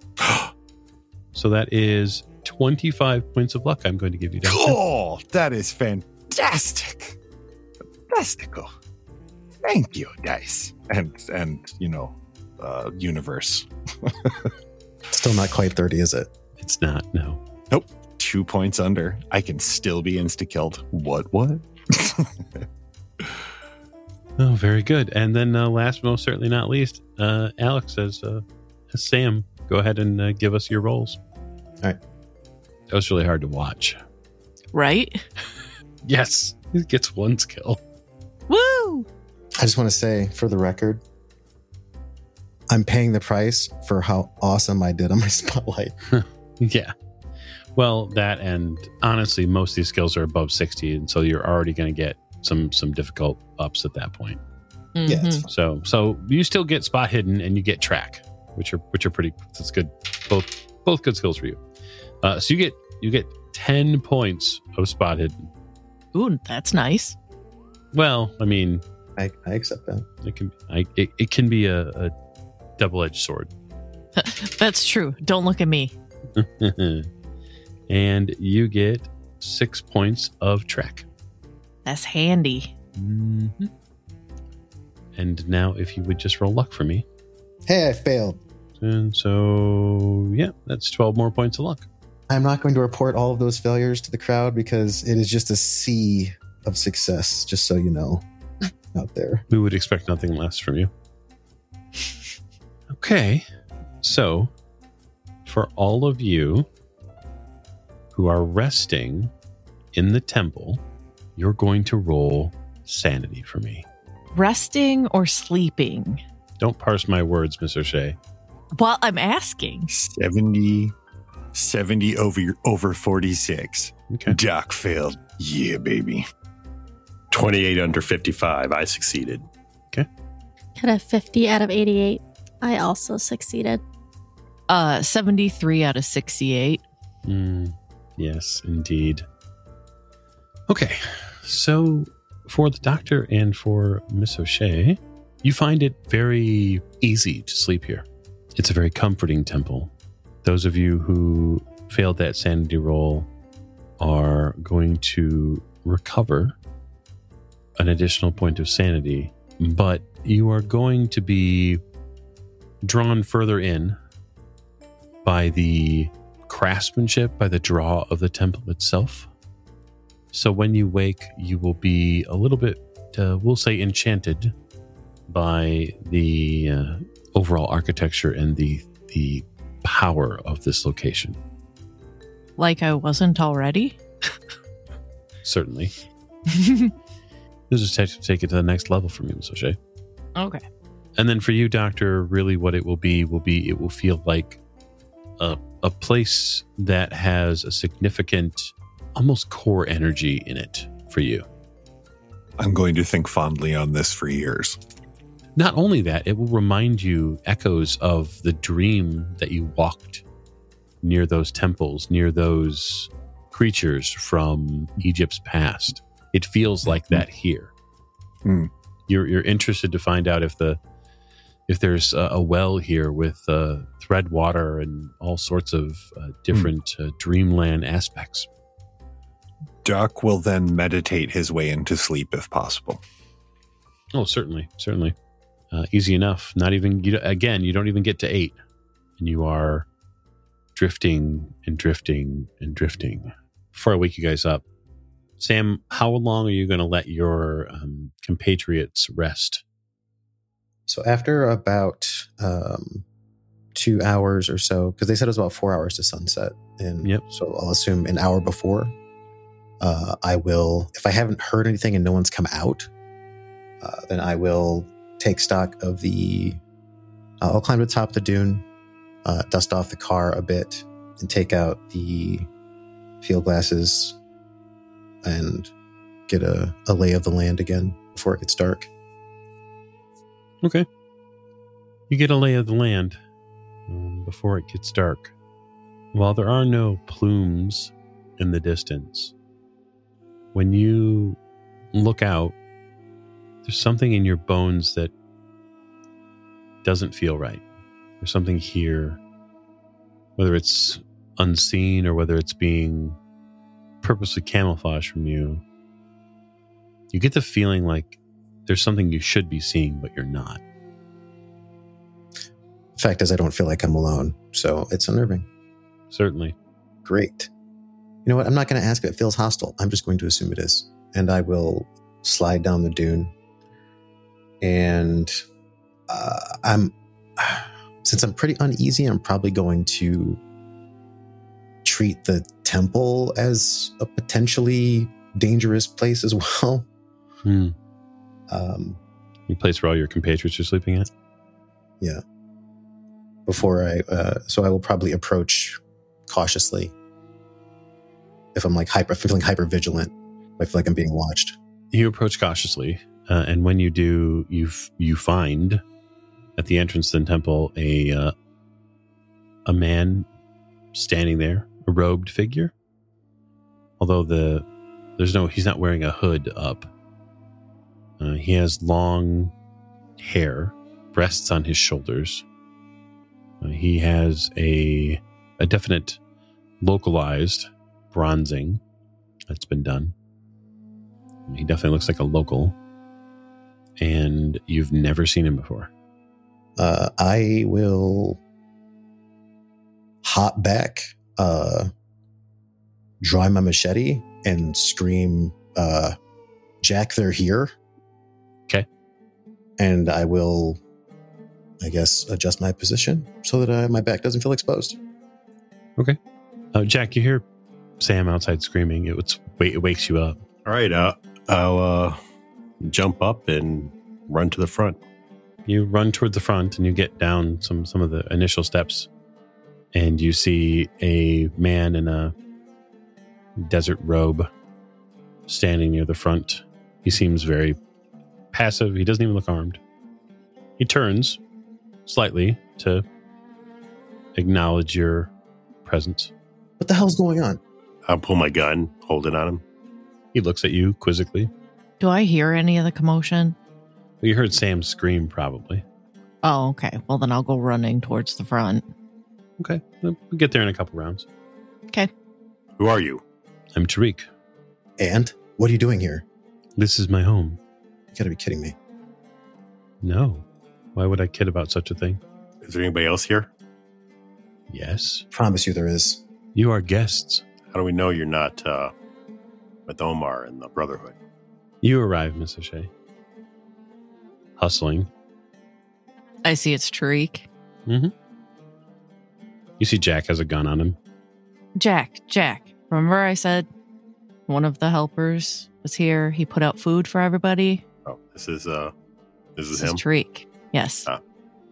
So that is twenty-five points of luck I'm going to give you, Doctor. Cool. That is fantastic. Fantastical. Thank you, Dice. And, and you know, uh, universe. Still not quite thirty, is it? It's not, no. Nope. Two points under. I can still be insta-killed. What, what? Oh, very good. And then uh, last but most certainly not least, uh, Alex says, uh, Sam, go ahead and uh, give us your rolls. All right. That was really hard to watch. Right? Yes. He gets one skill. Woo! I just want to say, for the record, I'm paying the price for how awesome I did on my spotlight. Yeah. Well, that and honestly, most of these skills are above sixty, and so you're already going to get some some difficult ups at that point. Mm-hmm. Yeah, it's fine. So so you still get spot hidden and you get track, which are which are pretty. That's good. Both both good skills for you. Uh, so you get you get ten points of spot hidden. Ooh, that's nice. Well, I mean, I, I accept that. it can I, it, it can be a, a double edged sword. That's true. Don't look at me. And you get six points of track. That's handy. Mm-hmm. And now, if you would just roll luck for me. Hey, I failed. And so, yeah, that's twelve more points of luck. I'm not going to report all of those failures to the crowd because it is just a sea of success, just so you know, out there. We would expect nothing less from you. Okay. So, for all of you who are resting in the temple, you're going to roll sanity for me. Resting or sleeping? Don't parse my words, Miss O'Shea. Well, I'm asking. seventy, seventy over over forty-six. Okay. Doc failed. Yeah, baby. twenty-eight under fifty-five. I succeeded. Got a fifty out of eighty-eight. I also succeeded. Uh, seventy-three out of sixty-eight. Mm, yes, indeed. Okay, so for the doctor and for Miss O'Shea, you find it very easy to sleep here. It's a very comforting temple. Those of you who failed that sanity roll are going to recover an additional point of sanity, but you are going to be drawn further in by the craftsmanship, by the draw of the temple itself. So when you wake, you will be a little bit, uh, we'll say, enchanted by the uh, overall architecture and the the power of this location. Like I wasn't already? Certainly. You'll just have to take it to the next level for me, Miss O'Shea. Okay. And then for you, Doctor, really what it will be will be it will feel like a, a place that has a significant, almost core energy in it for you. I'm going to think fondly on this for years. Not only that, it will remind you echoes of the dream that you walked near those temples, near those creatures from Egypt's past. It feels like that here. Mm. You're you're interested to find out if the if there's a, a well here with uh, thread water and all sorts of uh, different mm. uh, dreamland aspects. Doc will then meditate his way into sleep if possible. Oh, certainly, certainly. Uh, easy enough. Not even, you, again, you don't even get to eight. And you are drifting and drifting and drifting. Before I wake you guys up, Sam, how long are you going to let your um, compatriots rest? So after about um, two hours or so, because they said it was about four hours to sunset. And yep. So I'll assume an hour before, uh, I will, if I haven't heard anything and no one's come out, uh, then I will take stock of the, uh, I'll climb to the top of the dune, uh, dust off the car a bit, and take out the field glasses and get a, a lay of the land again before it gets dark. Okay. You get a lay of the land um, before it gets dark. While there are no plumes in the distance, when you look out, there's something in your bones that doesn't feel right. There's something here, whether it's unseen or whether it's being purposely camouflaged from you. You get the feeling like there's something you should be seeing, but you're not. The fact is, I don't feel like I'm alone, so it's unnerving. Certainly. Great. You know what? I'm not going to ask if it feels hostile. I'm just going to assume it is. And I will slide down the dune. And uh, I'm, since I'm pretty uneasy, I'm probably going to treat the temple as a potentially dangerous place as well. Hmm. Um, the place where all your compatriots are sleeping at? Yeah. Before I, uh, so I will probably approach cautiously. If I'm like hyper, feeling hyper vigilant, I feel like I'm being watched. You approach cautiously, uh, and when you do, you f- you find at the entrance to the temple a uh, a man standing there, a robed figure. Although the there's no, he's not wearing a hood up. Uh, he has long hair, rests on his shoulders. Uh, he has a a definite localized bronzing that's been done. He definitely looks like a local, and you've never seen him before. Uh, I will hop back, uh, draw my machete, and scream, uh, Jack, they're here. Okay. And I will, I guess, adjust my position so that uh, my back doesn't feel exposed. Okay. Uh, Jack, you hear Sam outside screaming. It, it's, it wakes you up. All right, uh, I'll uh, jump up and run to the front. You run toward the front and you get down some, some of the initial steps, and you see a man in a desert robe standing near the front. He seems very passive. He doesn't even look armed. He turns slightly to acknowledge your presence. What the hell's going on? I'll pull my gun, hold it on him. He looks at you quizzically. Do I hear any of the commotion? Well, you heard Sam scream, probably. Oh, okay. Well, then I'll go running towards the front. Okay. We'll get there in a couple rounds. Okay. Who are you? I'm Tariq. And? What are you doing here? This is my home. You gotta be kidding me. No. Why would I kid about such a thing? Is there anybody else here? Yes. Promise you there is. You are guests. How do we know you're not uh, with Omar and the Brotherhood? You arrive, Miss O'Shea. Hustling. I see it's Tariq. Mm-hmm. You see Jack has a gun on him. Jack, Jack. Remember I said one of the helpers was here. He put out food for everybody. Oh, this is uh, this is This him. is Tariq. Yes. Ah.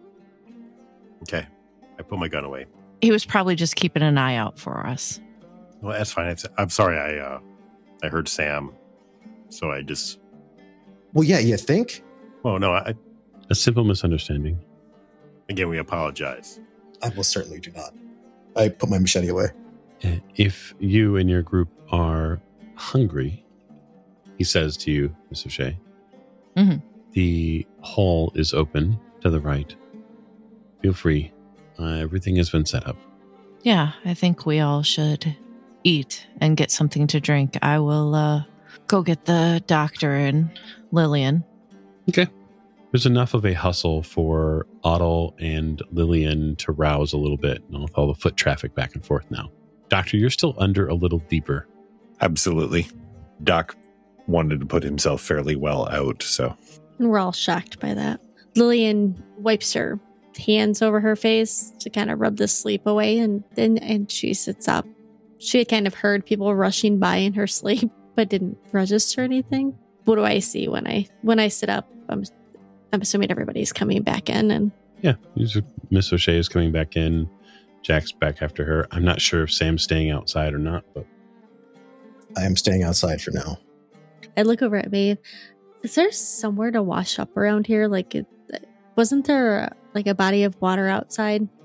Okay, I put my gun away. He was probably just keeping an eye out for us. Well, that's fine. It's, I'm sorry. I uh, I heard Sam, so I just. Well, yeah, you think? Well, no. I A simple misunderstanding. again, we apologize. I will certainly do not. I put my machete away. If you and your group are hungry, he says to you, Miss O'Shea, Mhm. the hall is open to the right. Feel free. Uh, everything has been set up. Yeah, I think we all should eat and get something to drink. I will uh, go get the doctor and Lillian. Okay. There's enough of a hustle for Otto and Lillian to rouse a little bit, you know, with all the foot traffic back and forth now. Doctor, you're still under a little deeper. Absolutely. Doc wanted to put himself fairly well out, so. We're all shocked by that. Lillian wipes her hands over her face to kind of rub the sleep away, and then and she sits up. She had kind of heard people rushing by in her sleep, but didn't register anything. What do I see when I when I sit up? I'm I'm assuming everybody's coming back in, and Yeah, Miss O'Shea is coming back in. Jack's back after her. I'm not sure if Sam's staying outside or not, but I am staying outside for now. I look over at Maeve. Is there somewhere to wash up around here? Like, it, wasn't there like a body of water outside?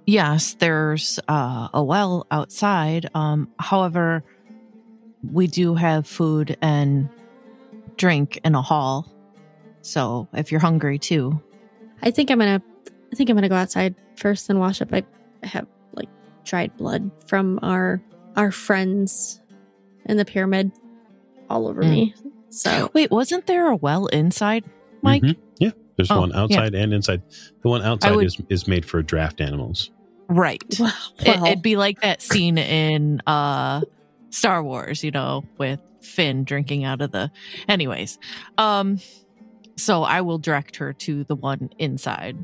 Yes, there's uh, a well outside. Um, however, we do have food and drink in a hall. So if you're hungry too. I think I'm gonna. I think I'm gonna go outside first and wash up. I have like dried blood from our our friends in the pyramid all over mm. me. So wait, wasn't there a well inside, Mike? Mm-hmm. Yeah, there's oh, one outside yeah. and inside. The one outside would, is is made for draft animals. Right. Well, it, it'd be like that scene in uh, Star Wars, you know, with Finn drinking out of the. Anyways, um, so I will direct her to the one inside.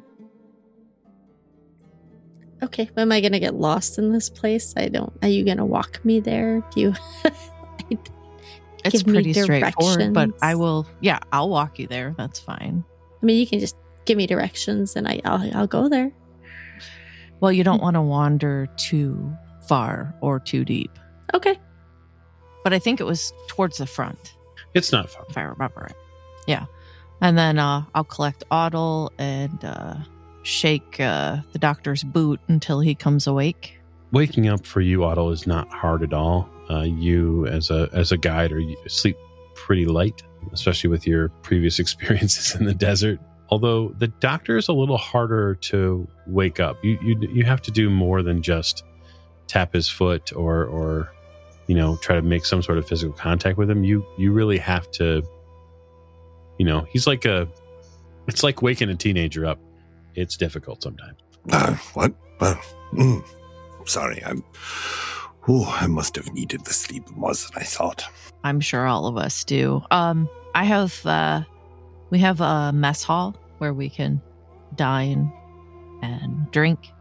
Okay, am I gonna get lost in this place? I don't. Are you gonna walk me there? Do you? It's pretty straightforward, but I will. Yeah, I'll walk you there. That's fine. I mean, you can just give me directions, and I, I'll I'll go there. Well, you don't want to wander too far or too deep. Okay, but I think it was towards the front. It's not far, if I remember it. Yeah, and then uh, I'll collect Audle and. Uh, shake uh, the doctor's boot until he comes awake. Waking up for you, Audle, is not hard at all. Uh, you, as a as a guide, or you sleep pretty light, especially with your previous experiences in the desert. Although the doctor is a little harder to wake up. You you you have to do more than just tap his foot or or you know try to make some sort of physical contact with him. You you really have to. You know, he's like a. It's like waking a teenager up. It's difficult sometimes. Uh, what? Uh, mm, sorry, I'm. Oh, I must have needed the sleep more than I thought. I'm sure all of us do. Um, I have. Uh, we have a mess hall where we can dine and drink.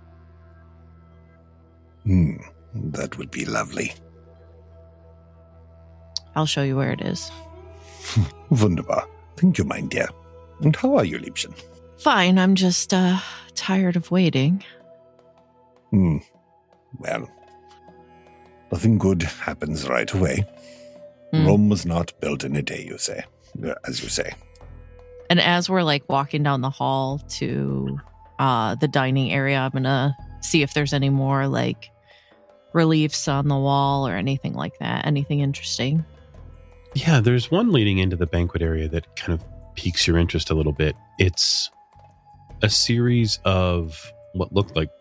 Hmm, that would be lovely. I'll show you where it is. Wunderbar. Thank you, mein dear. And how are you, Liebchen? Fine, I'm just uh, tired of waiting. Hmm. Well, nothing good happens right away. Mm. Rome was not built in a day, you say, as you say. And as we're like walking down the hall to uh, the dining area, I'm gonna see if there's any more like reliefs on the wall or anything like that. Anything interesting? Yeah, there's one leading into the banquet area that kind of piques your interest a little bit. It's a series of what look like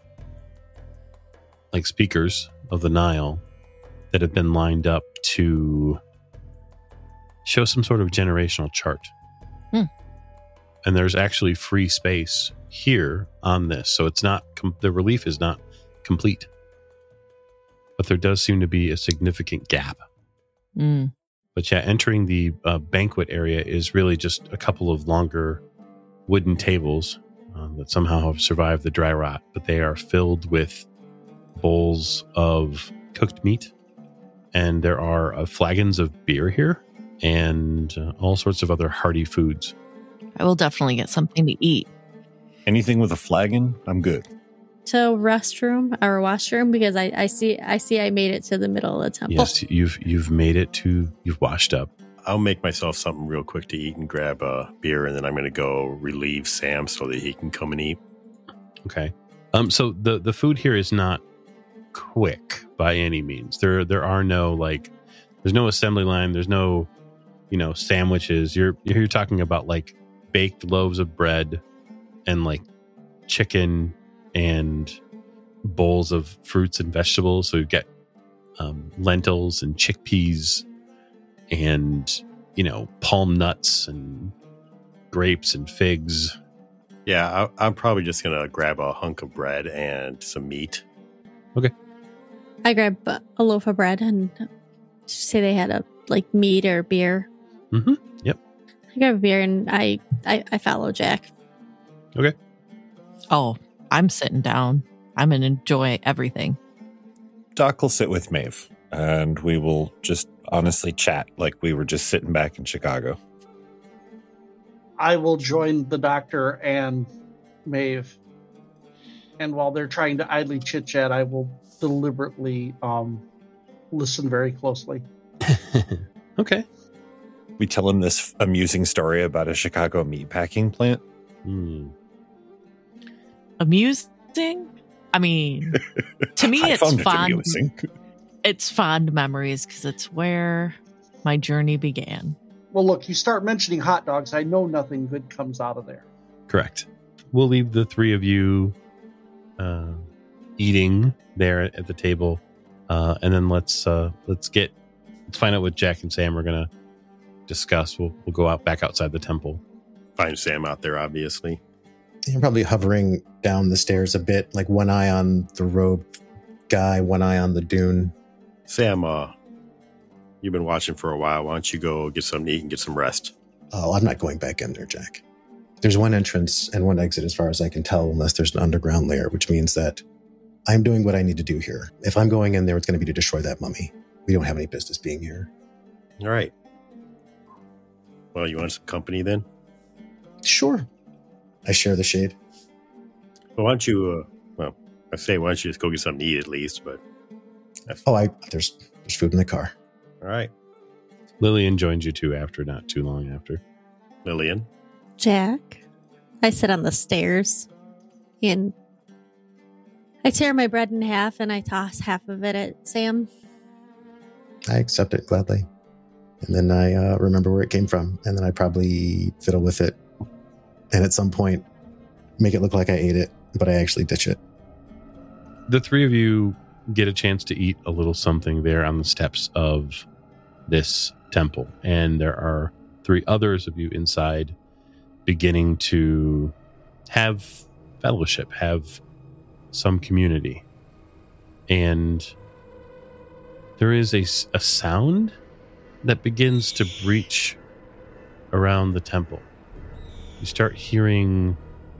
like speakers of the Nile that have been lined up to show some sort of generational chart. Hmm. And there's actually free space here on this. So it's not, com- the relief is not complete. But there does seem to be a significant gap. Mm. But yeah, entering the uh, banquet area is really just a couple of longer wooden tables um, that somehow have survived the dry rot, but they are filled with bowls of cooked meat, and there are uh, flagons of beer here, and uh, all sorts of other hearty foods. I will definitely get something to eat. Anything with a flagon, I'm good. To restroom or washroom, because I, I see I see I made it to the middle of the temple. Yes, you've you've made it to you've washed up. I'll make myself something real quick to eat and grab a beer, and then I'm going to go relieve Sam so that he can come and eat. Okay. Um. So the the food here is not quick by any means. There there are no like there's no assembly line. There's no you know sandwiches. You're you're talking about like baked loaves of bread and like chicken and bowls of fruits and vegetables. So you get um, lentils and chickpeas. And, you know, palm nuts and grapes and figs. Yeah, I, I'm probably just going to grab a hunk of bread and some meat. Okay. I grab a loaf of bread and say they had a, like, meat or beer. Mm-hmm. Yep. I grab a beer and I, I, I follow Jack. Okay. Oh, I'm sitting down. I'm going to enjoy everything. Doc will sit with Maeve, and we will just honestly chat like we were just sitting back in Chicago. I will join the doctor and Maeve. And while they're trying to idly chit-chat, I will deliberately um, listen very closely. Okay. We tell him this amusing story about a Chicago meatpacking plant. Hmm. Amusing? I mean, to me, I it's found it fond. amusing. It's fond memories because it's where my journey began. Well, look, you start mentioning hot dogs, I know nothing good comes out of there. Correct. We'll leave the three of you uh, eating there at the table, uh, and then let's uh, let's get let's find out what Jack and Sam are gonna discuss. We'll we'll go out back outside the temple. Find Sam out there, obviously. You're probably hovering down the stairs a bit, like one eye on the road guy, one eye on the dune. Sam, uh, you've been watching for a while. Why don't you go get something to eat and get some rest? Oh, I'm not going back in there, Jack. There's one entrance and one exit as far as I can tell, unless there's an underground layer, which means that I'm doing what I need to do here. If I'm going in there, it's going to be to destroy that mummy. We don't have any business being here. All right. Well, you want some company then? Sure. I share the shade. Well, why don't you, uh, well, I say, why don't you just go get something to eat at least, but... That's, Oh, I there's there's food in the car. all right. Lillian joins you too after, not too long after. Lillian? Jack, I sit on the stairs and I tear my bread in half and I toss half of it at Sam. I accept it gladly. And then I uh, remember where it came from. And then I probably fiddle with it. And at some point, make it look like I ate it, but I actually ditch it. The three of you get a chance to eat a little something there on the steps of this temple. And there are three others of you inside beginning to have fellowship, have some community. And there is a, a sound that begins to breach around the temple. You start hearing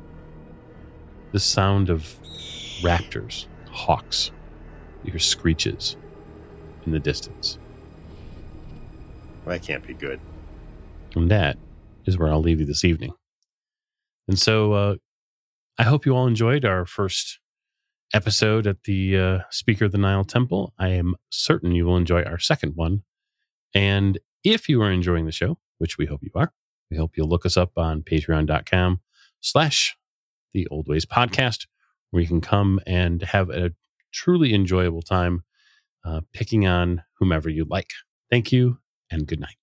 the sound of raptors, hawks. You hear screeches in the distance. Well, that can't be good. And that is where I'll leave you this evening. And so uh, I hope you all enjoyed our first episode at the uh, Speaker of the Nile Temple. I am certain you will enjoy our second one. And if you are enjoying the show, which we hope you are, we hope you'll look us up on patreon.com slash the Old Ways Podcast, where you can come and have a truly enjoyable time uh, picking on whomever you like. Thank you and good night.